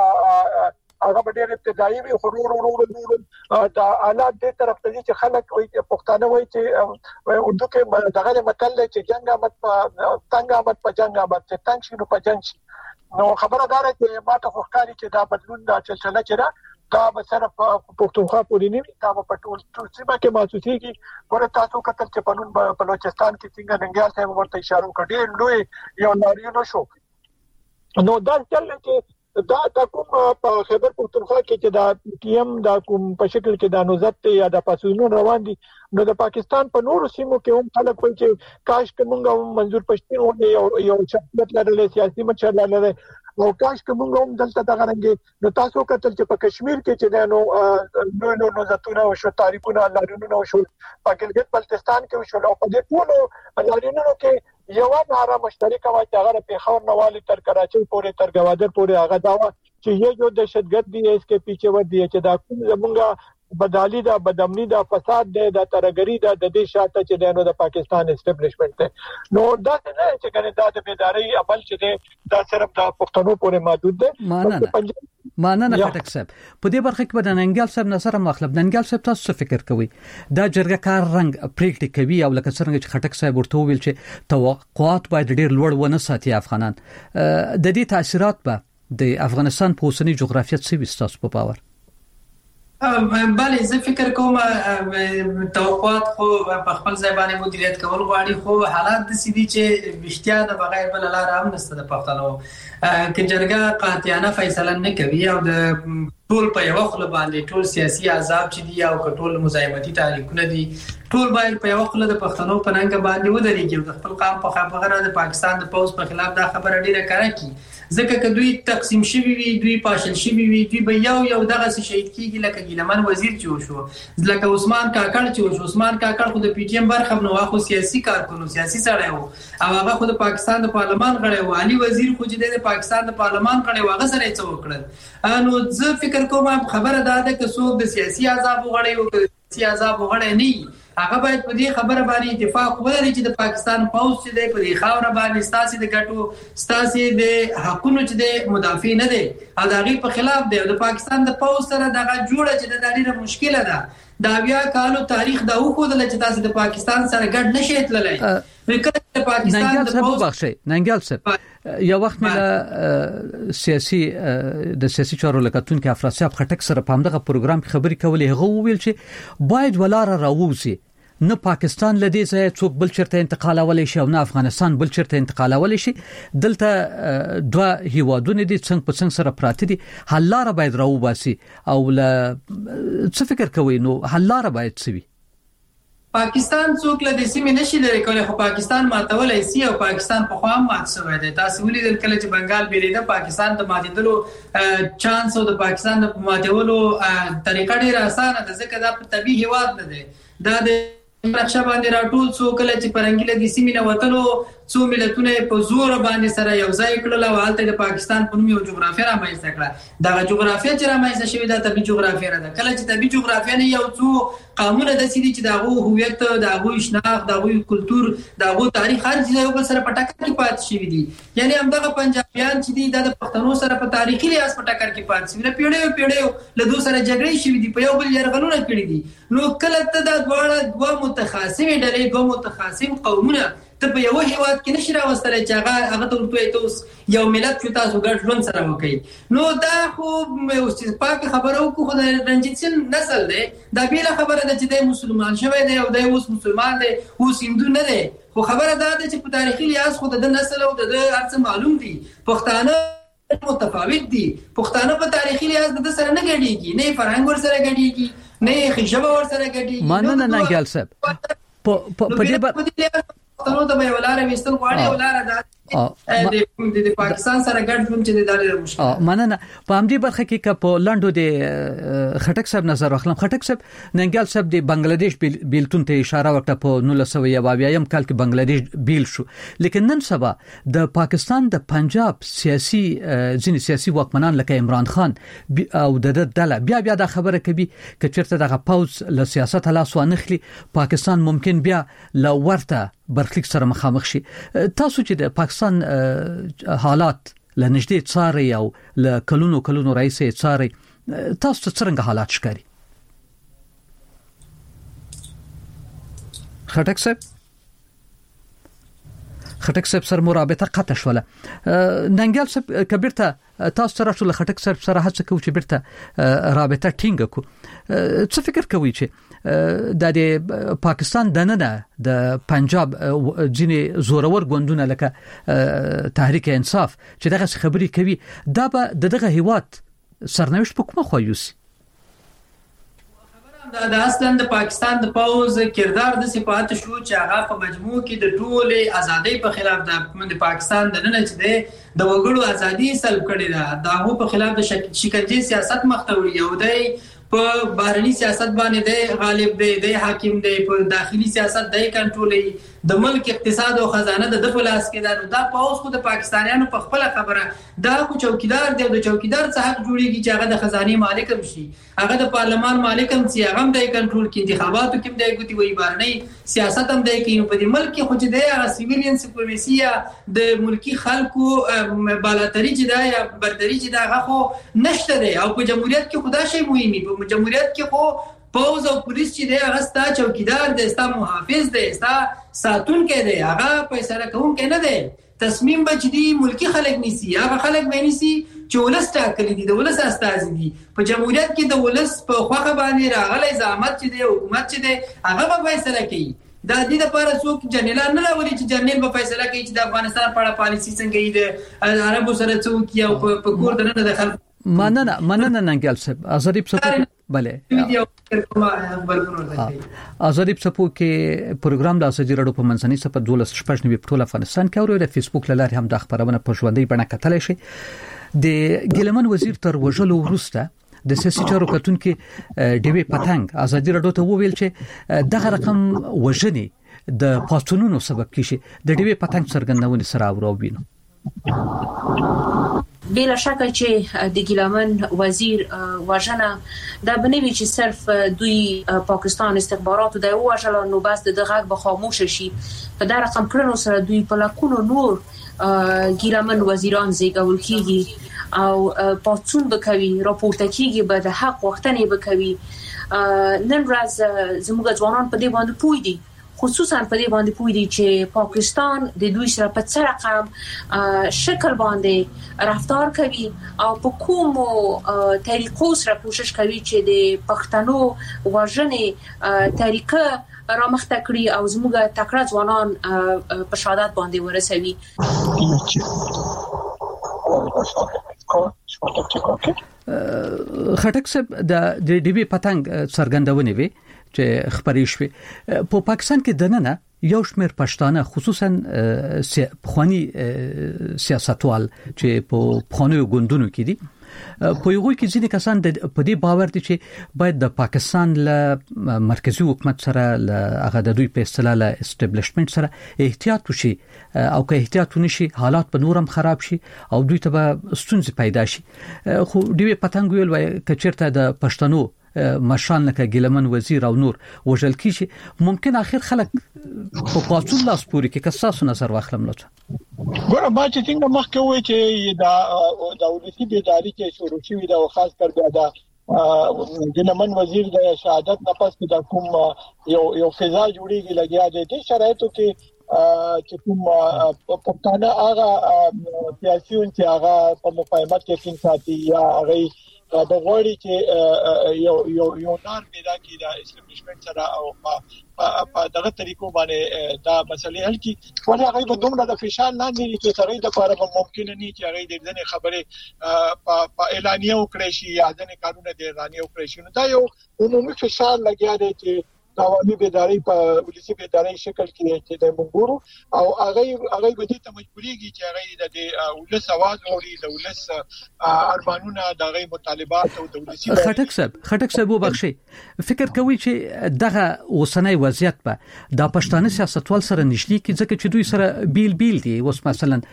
هغه ډېر ابتدایي وي، خو ورو دا حالات دې طرف ته چې خلک وي پښتانه وي چې اردو کې دغه متل چې جنگ آمد تنگ آمد په جنگ آمد چې تنگ شنو په جنگ شي. نو خبره دا ده چې ماته خو ښکاري چې دا بدلون دا چلچله چې دا به صرف پښتونخوا پورې نه وي، دا په ټول سیمه کې محسوسيږي. ورته تاسو کتل چې پنون بلوچستان کې څنګه ننګیال صاحب ورته اشاره وکړي لوی یو ناریو شو. نو دا چل چې دا کوم په خیبر پختونخوا کې چې دا ټي ایم دا کوم په شکل کې د نوزت یا د پاسونو روان دي، نو د پاکستان په نورو سیمو کې هم خلک وایي چې کاش کومه منظور پښتون ونه یو شخصیت لري، سیاسي مشر لري، او کاش کومه هم دلته دغه رنګ. نو تاسو کتل چې په کشمیر کې چې نو نوزتونه او شو تاریخونه لارونو شو، په ګلګت بلتستان کې شو، او په دې ټولو لارونو کې یو ناره مشترکه و چې هغه په خور نوالی تر کراچۍ پورې تر گوادر پورې هغه دا چې یو دهشتګرد دی اس کې پیچھے ور دی چې دا کوم زمونږه بدالی دا بدامنی دا فساد دی دا ترګری دا د دې شاته چې دنو د پاکستان اسټابلیشمنت دی. نو دا نه چې کنه دا د بیداری عمل چې دا صرف د پښتنو پورې محدود دی. ماننه خټک صاحب په دې برخه کې د ننګیال صاحب نظر مخالف ننګیال صاحب تاسو څه فکر کوي؟ دا جرګه کار رنګ پریکټ کوي او لکه څنګه چې خټک صاحب ورته ویل چې توقعات باید ډیر لوړ ونه ساتي افغانان، د دې تاثیرات به د افغانستان په اوسنی جغرافیت څه وستاسو په باور؟ بله زه فکر کوم توقعات خو په خپل ځای باندې مدیریت کول غواړي، خو حالات د سیدي چې بشتیا د بغیر بل لار هم نشته د پښتنو کې جرګه قاطعانه فیصله نه کوي او د ټول په یو خل باندې ټول سیاسي عذاب چې دي او ټول مزاحمتي تحریکونه دي ټول باید په یو خل د پښتنو په ننګ باندې ودرېږي د خپل قام په خبره د پاکستان د پوز په خلاف دا خبره ډیره کړه کی ځکه چې دوی تقسیم شوی وي دوی پاشل شوی وي دوی به یو دغه شهید کیږي لکه ګیلمن وزیر چې شو لکه عثمان کاکړ چې شو عثمان کاکړ خو د پی ټی ایم برخه نو واخو سیاسي کارکونو سیاسي سړی وو او هغه خو د پاکستان د پارلمان غړی وو علي وزیر خو چې د پاکستان د پارلمان غړی وو هغه سره څه وکړل نو زه فکر کوم خبره ده چې څوک د سیاسي عذاب غړی وو سیاسي عذاب غړی نه هغه باید په دې خبره باندې اتفاق ولري چې د پاکستان پوز چې د په خاور باندې ستاسي د ګټو ستاسي د حقونو چې د مدافع نه دي او د غي په خلاف دی د پاکستان د پوز سره دغه جوړه چې د ډیره مشکله ده دا بیا کالو تاریخ دا وکړل چې تاسو د پاکستان سره ګډ نشئ تللی وکړه د پاکستان د پوز بخښي ننګال صاحب یو وخت مله سیاسي د سیاسي چارو لکتون کې افراسیاب خټک سره په همدغه پروګرام کې خبري کولې هغه ویل چې باید ولاره راووزي نه پاکستان لدی ځای څوک بل چرته انتقالولای شي او نه افغانستان بل چرته انتقالولای شي دلته دوه هیوادونه دي څنګه په څنګه سره پراته دي حل لاره باید راوباسي او څه فکر کوي نو حل لاره باید څه وي پاکستان څوک له دې سیمې نشي لري کولای خو پاکستان ماتولای شي او پاکستان په خوا مات شوی دی تاسو ولې د کله چې بنگال بیریده پاکستان ته ماتېدلو چانس او د پاکستان د ماتولو طریقه ډیره اسانه ده ځکه دا په طبيعي هواد نه دی دا د نقشه باندې راټول څو کله چې پرنګله د سیمې نه وتلو څو ملتونه په زور باندې سره یو ځای کړل او حالت د پاکستان په نوم یو جغرافیه رامنځته کړه دا جغرافیه چې رامنځته شوې ده طبي جغرافیه ده کله چې طبي جغرافیه نه یو څو قانون د سړي چې داغه هویت داغه شناخت داغه کلچر داغه تاریخ هر ځای یو بل سره په ټکر کې پات شي دي یعنی همدغه پنجابیان چې دي د پښتنو سره په تاریخي لحاظ په ټکر کې پات شي پیړیو له دوه سره جګړې شي دي په یو بل يرغلونه کړی دي نو کله ته د دوه متخاصم ډلې دوه متخاصم قومونه ته په یو هیواد کې نشي راوستل چې هغه ته تاسو یو ملت چې تاسو ګډ ژوند سره وکړي نو دا خو پاک خبرو کو خو د رنجیت سین نسل دی دا بیره خبره ده چې د مسلمان شوی دی او د اوس مسلمان دی اوس هندو نه دی خو خبره ده چې په تاریخي لحاظ خو د نسل او د ارڅ معلوم دي پښتانه متفاوت دي پښتانه په تاریخي لحاظ د سره نه ګډيږي نه فرهنګ ور سره ګډيږي نه خجبه ور سره ګډيږي مانه نه ګال صاحب په دې پښتنو ته به ولاره وستل غواړي ولاره د پاکستان سره ګډ ژوند چې د دالر مشکل مننه په همدې برخه کې په لندو د خټک صاحب نظر واخلم خټک صاحب ننګال صاحب د بنگلاديش بیلتون ته اشاره وکړه په 1922 کال کې بنگلاديش بیل شو لیکن نن سبا د پاکستان د پنجاب ځینې سیاسي واکمنان لکه عمران خان او د دله بیا دا خبره کوي چې چیرته دغه پاوز له سیاست لاس وانخلي پاکستان ممکن بیا لورته برخلیک سره مخامخ شي تاسو چې د پاکستان حالات لنږدې څاري او ل کلونو رئیس څاري تاسو څنګه حالات ښکاري خټک صاحب سره مرابطه قطع شوله ننګال صاحب کبیرته تاسو سره ټول خټک صاحب سره هڅه کوي چې بیرته رابطه ټینګ کو څه فکر کوي چې د پاکستان دننه د پنجاب ځینې زورور ګوندونه لکه تحریک انصاف چې دغه خبري کوي دا به دغه هیواد سرنوشت په کومه خو یوسي د اصلا د پاکستان د پوز کردار د صفات شو چې هغه په مجموع کې د ټوله ازادۍ په خلاف د پاکستان د نن چې د وګړو ازادي سلب کړي ده دغه په خلاف د شکنجه سیاست مختوري یو دی په بهرني سیاست باندې دی غالب دی د حاکم دی په داخلي سیاست دی کنټرولي د ملک اقتصاد او خزانه د فلاس کې دا پاوس خو د پاکستانیانو په خپل خبره دا خو چوکیدار دی د چوکیدار څخه حق جوړیږي چې هغه د خزانه مالک هم شي هغه د پارلمان مالک هم شي هغه د کنټرول کې انتخاباتو کې دی ګوتی وی بهرني سیاست هم دی کې په دې ملک خو چې دی سیویلین سپریمسیا د ملکی خلکو بالاتري چې دا یا بردري چې دا خو نشته دی او په جمهوریت کې خدا شی مهمي په جمهوریت کې خو پوز او پولیس چې دی هغه ستا چوکیدار دی ستا محافظ دی ستا ساتون کې دی هغه فیصله کوونکی نه دی تصمیم به چې دی ملکی خلک نیسي هغه خلک به نیسي چې ولس ټاکلي دي د ولس استازي دي په جمهوریت کې د ولس په خوخه باندې راغلي زعامت چې دی حکومت چې دی هغه به فیصله کوي دا د دې لپاره څوک جنرال نه راولي چې جنرال به فیصله کوي چې د افغانستان په اړه پالیسي څنګه دی عربو سره څوک یا په کور دنه د خلک مننه ننګل صاحب. آزادی په بله آزادی په کې پروګرام د ازادي رادیو په منځنۍ صفه 12 په ټول افغانستان کې او د فیسبوک لارې هم د خبرونه په ژوندۍ بڼه کتلی شي. د ګیلمن وزیر تر وژلو وروسته د سیاسي چارو کتونکو ډیوی پتنګ ازادي رادیو ته وویل چې دغه رقم وژنې د پاتونونو سبب کیږي. د ډیوی پتنګ څرګندونې سره اوروبینو بلا شک چې د ګیلمن وزیر وژنه دا بنوي چې صرف دوی پاکستان استخباراتو د وژلو نو بس د غږ به خاموش شي. په دا رقم کړنو سره دوی په لکونو نور ګیلمن وزیران زیږول کیږي او پاتون بکوي راپورته کیږي به د حق وختنې بکوي. نن ورځ زموږ ځوانان په دې باندې پوي دي، خصوصا په دې باندې پوي دي چې پاکستان د دوی سره په څه رقم شکل باندې رفتار کوي او په کومو طریقو سره کوشش کوي چې د پښتنو وژنې طریقه رامخته کړي او زموږ تکړه ځوانان په شهادت باندې ورسوي. خټک صاحب د ډیوی پتنګ څرګندونې وي چې خبرې شوې په پاکستان کې دننه یو شمېر پښتانه خصوصا پخوانی سیاستوال چې په پخواني ګوندونو کې دي په یوه کې ځینې کسان په دې باور دي چې باید د پاکستان له مرکزی حکومت سره له هغه د دوی په اصطلاح له اسټابلیشمنت سره احتیاط وشي او که احتیاط ونشي حالات په نورم خراب شي او دوی ته به ستونزې پیدا شي. خو ډیوی پتنګ ویل وای کچیرته د پښتنو مشان لکه ګیلمن وزیر او نور وژل کیږي ممکن اخر خلک په پاتون لاس پوري کې کساسو نظر واخلم لته. ګوره ما چې څنګه مخکې وای چې دا ولسی بیداری کې شروع شوې ده او خاص کر بیا دا ګیلمن وزیر د شهادت نه پس د کوم یو فضا جوړیږي لګیا دي د شرایطو کې چې کوم پښتانه هغه سیاسيون چې هغه په مفاهمت کې څنګه ساتي یا هغه د غوړي چې یو نار پیدا کی دا اسټابلیشمنت سره او په دغه طریقو باندې دا مسلې حل کی ولې هغه په دومره د فشار لاندې چې سره د لپاره ممکن نه چې هغه د ځنې خبره په اعلانیه وکړي شي یا ځنې قانون د اعلانیه وکړي شي. نو دا یو عمومي فشار لګیا دی چې عوامي بیداری په ولسی بیداری شکل کې چې د منګورو او هغه به دې ته مجبوريږي چې هغه د ولس आवाज اوري د ولس ارمانونه د غي مطالبات او د ولسی خټک صاحب وبخشي فکر کوي چې دغه اوسنۍ وضعیت په د پښتون سیاستوال سره نشلی کې ځکه چې دوی سره بیل دي. اوس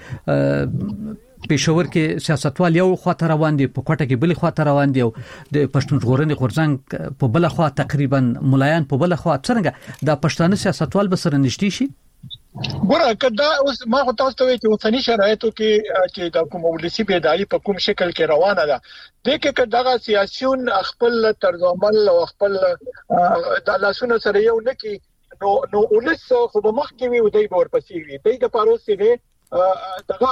مثلا پېښور کې سیاستوال یو خواته روان دي، په کوټه کې بل خواته روان دي او د پښتون ژغورنې غورځنګ په بل خوا تقریبا ملایان په بل خوا څنګه د پښتون سیاستوال به سره نشتی شي. ګوره کدا اوس ما خو تاسو ته وایي چې اوسنی شرایطو کې چې د کوم ولسی بیداری په کوم شکل کې روانه ده د کې کداغه سیاسيون خپل طرز عمل او خپل د لاسونو سره یو نکي نو ولس خو به مخ کې وي او دای بور پسې وي دای د پاروسي وي دغه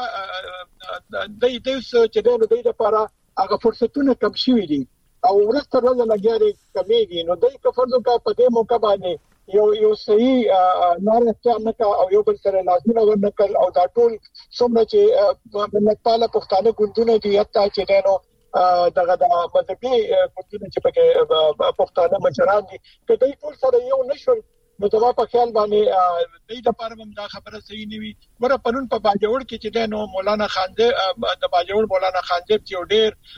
د دې چې د دې لپاره هغه فرصتونه کم شوي دي او ورسته راځي لګیاري کمیږي. نو دای په فرضو کا په دې موقع باندې یو صحیح نارسته نه او یو بل سره لازمه ورنکل او دا ټول څومره چې ملتپاله پښتانه ګوندونه دي حتی چې دنو دغه د مذهبي ګوندونه چې په پښتانه مشران دي کله ټول سره یو نشول نو دا په خیال باندې د دې لپاره هم دا خبره صحیح نیوي. ورته پرون په باجوړ کې چې د نو مولانا خانده د باجوړ مولانا خانده چې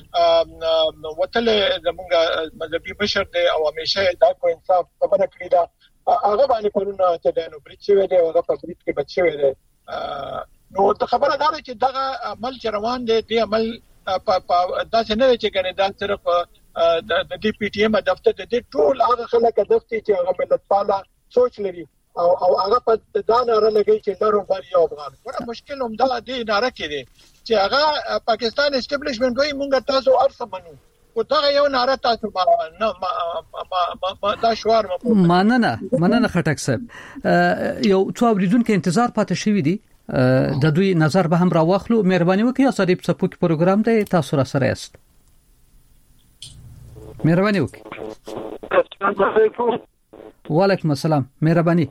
ډېر وتل زمونږ مذهبي مشر دی او همیشه دا کو انصاف خبره کړی دا هغه باندې پرون چې د نو برید شوی دی هغه په برید کې بچوي دی. نو د خبره دا چې دغه عمل روان دی د عمل په داسې نه چې کنه دا صرف د ډي پی ټي ایم دفتر د ټول هغه خلک دفتر چې هغه ملتپاله سوچ لري او هغه په دا ناره لګي چې لارو باندې یو افغان ورته مشکل هم دا دی ناره کې دي چې هغه پاکستان اسټابلیشمنت وایي مونږ تاسو ارسه منو او دا یو ناره تاسو ما دا شوار مننه خټک صاحب یو څو اوریدونکو انتظار پاتې شوی دي د دوی نظر به هم راوخلو. مهرباني وکړئ اسادیب سپوک پروګرام دی تاسو را سره است. مهرباني وکړئ. السلام علیکم. وعلیکم السلام. مهرباني.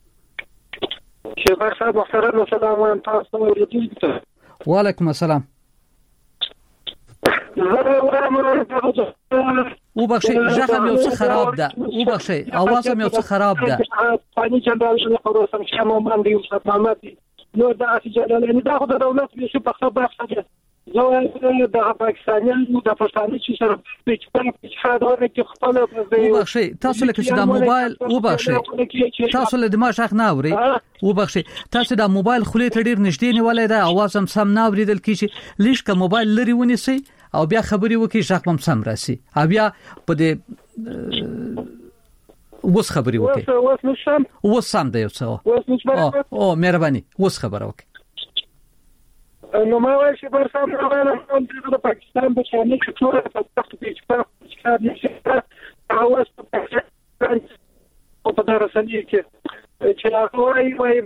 شیخ صاحب محترم سلام تاسو ورته. وعلیکم السلام. او بخشي ژغه مې اوس خراب ده او بخشي اواز مې اوس خراب ده پانی جنرال شنو خبره شمه باندې یو څه معلومات نو دا چې دا خو د دولت به په خبره خبره زه د پاکستانیانو د پښتانه چې سره په حاضر کې خپل او بخشي تاسو لکه چې دا موبایل او بخشي تاسو له دماغ شخ نه اوري او بخشي تاسو دا موبایل خولې ته ډیر نږدې نیولای دا اواز هم سم نه اوریدل کیږي لیش که موبایل لري ونیسي او بیا خبري وکي شخ هم سم راسي او بیا په دې وس خبري وکي وس سم دی او مهرباني وس خبره وکي نو ما وایي چې پر سم راغله د پاکستان په شان کې ټول په تخت کې چې په اواز په درسنی کې چې هغه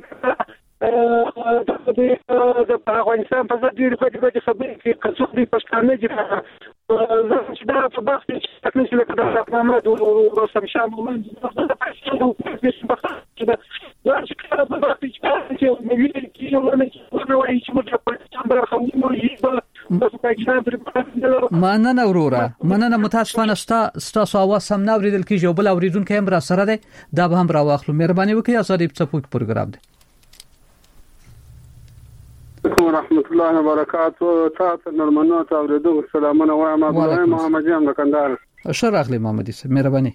د افغانستان په ځای په خبرې کې قصو دي پښتانه چې دا په بحث کې تکنیک له کډه محمد او رسم شاه مومن د پښتنو په چې دا چې په بحث کې ملي کې ورنه وایي چې موږ په چمبر خو مننه وروره مننه متاسفانه ستاسو اواز سم نه اوریدل کیږي او بل اوریدونکو هم را سره ده دا به هم راواخلو مهرباني وکړئ ازادي په څپوک پروګرام دی ورحمت الله وبرکاته تاسو نرمنو ته اوریدو سلامونه وایم ابراهیم محمد جان کندهار شر اخلي محمدي مهرباني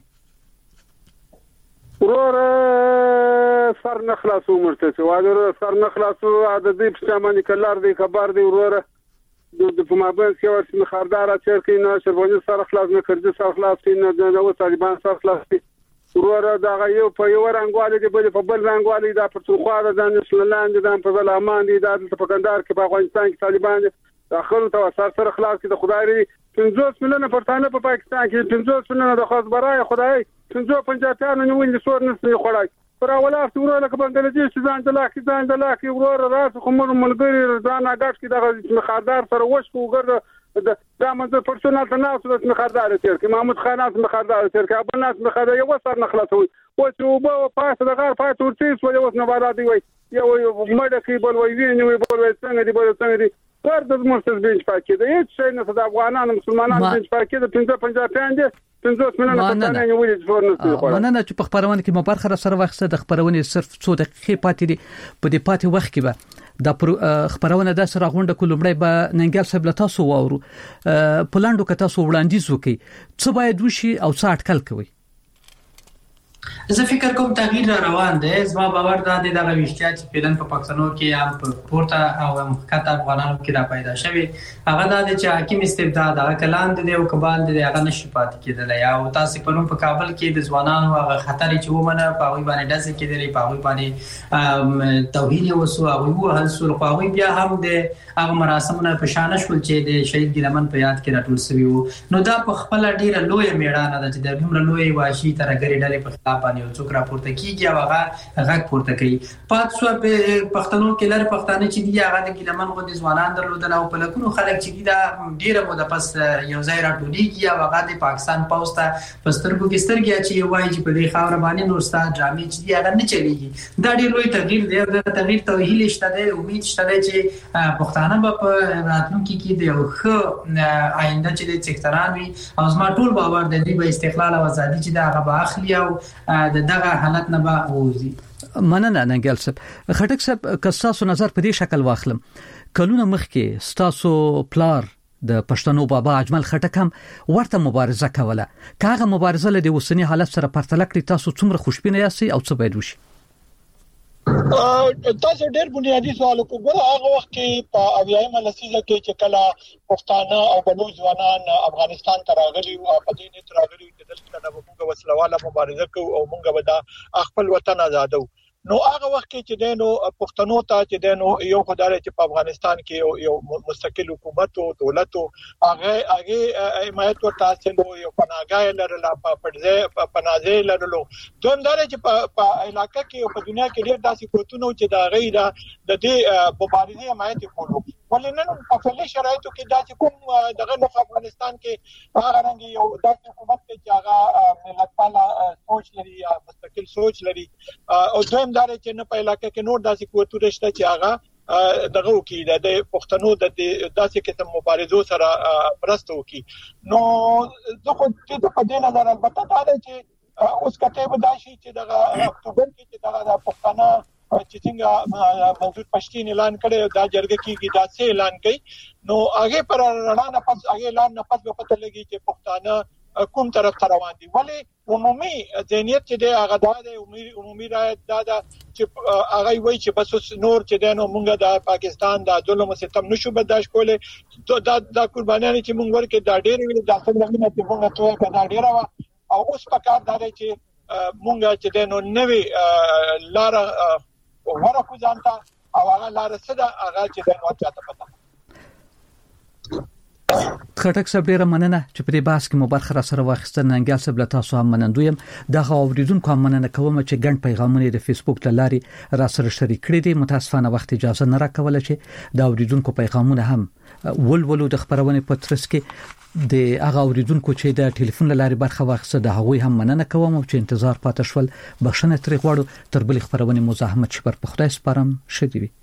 ورور سر نخلاصو مرته وادر سر نخلاصو عددي بسامني کلار دی خبر دی ورور د فمابن کې ورته خاردار اچر کې نه شربونی سر خلاص نه کړی سر خلاص نه نو طالبان سر خلاص ورور دا یو په یو رنگوالي دی په بل رنگوالي دا په څوخه د نسللاند د په ظلمان دي د په کندهار کې په افغانستان کې طالبان داخل ته سر خلاص کې د خدای 50 میلیونه پښتانه په پاکستان کې 50 میلیونه د خاص برای خدای 550 نه ویل څور نه خړای پر اوله ورور لکه بنگلاديش ځان د لاکي ورور راس کومر ملګری ځان اگاټ کې د مخاردار سره وښکو ګرځ دا منځ پرسونال تناسو د مخاردار تیر کې محمود خانات مخاردار تیر کې ابل ناس مخاردار یو سر نخلصوي او چې وبو پاسه د غار پاتې ورتیس ولې اوس نه بارادي وای یو مړه کې بل وای ویني وای بل وای څنګه دی پر د مرتضی بنچ پاکي د هیڅ شي نه د افغانانو مسلمانانو بنچ پاکي د 55 50 میلیونه پښتانه یې ولې ورنه مننه چې په خبرونه کې مو برخه سره وخت د خبرونه صرف 2 دقیقې پاتې دي په دې پاتې وخت کې به د خبرونه د سره غونډه کولمړی به ننګل صاحب له تاسو واورو پلاندو که تاسو وړاندیز وکړي څه باید وشي او څه اټکل کوي زه فکر کوم تغییر را روان دی زما باور دا دی دغه ویشتیا چې پلان په پاکستانو کې هم په پورته او مخکته افغانانو کې را پیدا شوی هغه دا دی چې حاکم استبداد هغه کلان دی او کبال دی هغه نشي پاتې کېدل یا تاسو په نوم په کابل کې د ځوانانو هغه خطر چې ومنه په هغه باندې داسې کېدلی په هغه باندې توهین وسو هغه هل سور په هغه بیا هم د هغه مراسمونه په شان شول چې د شهید ګلمن په یاد کې راټول شوی وو نو دا په خپل ډیره لوی میړانه ده چې د دومره لوی واشي ترګری ډلې په خلاف باندې څوک راپورته کیږي او هغه غږ پورته کوي پاتسو په پښتنو کې لر پښتانه چې دی هغه د ګلمن غو د ځوانان درلودل او په لکونو خلک چې دا ډیره مو د پس یو ځای راټولېږي او هغه د پاکستان پوسټه پسترګو کې سترګیا چې وایي چې په دې خاور باندې نور ستاسو ډرامې چې دی هغه نه چلیږي دا ډیر لوی تغییر دی دا تغییر توهیل شته دی امید شته دی چې پښتانه په راتلونکي کې د یو ښه آینده چې د چکتران وي او زما ټول باور د دې به استقلال او ازادي چې دا هغه اخلي او دغه حالت نه به وځي مننه ننګل صاحب خټک صاحب کساسو نظر په دې شکل واخلم کلونه مخکې ستاسو پلار د پښتنو بابا اجمل خټک هم ورته مبارزه کوله کاغه مبارزه له اوسنی حالت سره پرتله کړی تاسو څومره خوشبینه یاستئ او څه باید وشي تاسو ډېر بنیادی سوال وکړو هغه وخت کې په اویایم لسیزه کې چې کله پښتانه او بلوچ ځوانان افغانستان ته راغلي او په دې نیت راغلي چې دلته د موږ وسلواله مبارزه کوو او موږ به د خپل وطن آزادو نو هغه وخت کې چې دینو پښتنو ته چې دینو یو خدای چې په افغانستان کې یو مستقل حکومت او دولت هغه حمایت ورته حاصلو یو پناهګاه لرله په پړځه پناځه لرلو دومدار چې په علاقې کې په دنیا کې ډېر داسې کوتونه چې دا غیر د دې مبارزې حمایت کولو ولنن په فعلي شرایطو کې دا چې کوم دغه افغانستان کې هغه رنګ یو داسې حکومت چې هغه ملتپاله سوچ لري یا مستقل سوچ لري او دویم دا چې نه په علاقې کې نور داسې قوتونه شته چې هغه دغه کی د پښتنو د داسې قسم مبارزو سره مرسته وکي نو زه خو د په دې نظر البته دا چې اوس کته به داشي چې دغه اکتوبر کې چې دغه پښتنه چې څنګه منظور پښتين اعلان کړي دا جرګه کېږي دا څه اعلان کړي نو هغه پر رڼا نه پس هغه اعلان نه پس به پته لګي چې پښتانه کوم طرف ته روان دي ولی عمومي ذهنیت چې د هغه د عمومي رائے دا چې هغه وایي چې بس نور چې دنو مونږ د پاکستان د ظلم او ستم نشو برداشت کولای دا قربانیان چې مونږ ورکه دا ډېر ویل دا څنګه نه چې مونږ ته کدا ډېر او اوس په کار دا چې مونږ چې دنو نوې لار ورکو ځانته او هغه لار سره هغه چې د نوټ چاته پته خټک صاحب ډیره مننه چې په دې بحث کې مو برخه را سره واخیستل ننګیال صاحب له تاسو هم منندویم دغه اوریدونکو هم مننه کوم چې ګڼ پیغامونه د فیسبوک لارې را سره شریک کړي دي متاسفانه وخت اجازه نه راکوله چې د اوریدونکو پیغامونه هم ولولو د خبرونه په ترڅ کې د هغه اوریدونکو چې د ټلیفون لارې برخه واخیسته د هغوی هم مننه کوم او چې انتظار پاتې شول بخښنه ترې غواړو تر بل خبرونه مزاحمت شي پر خدای سپارم شدي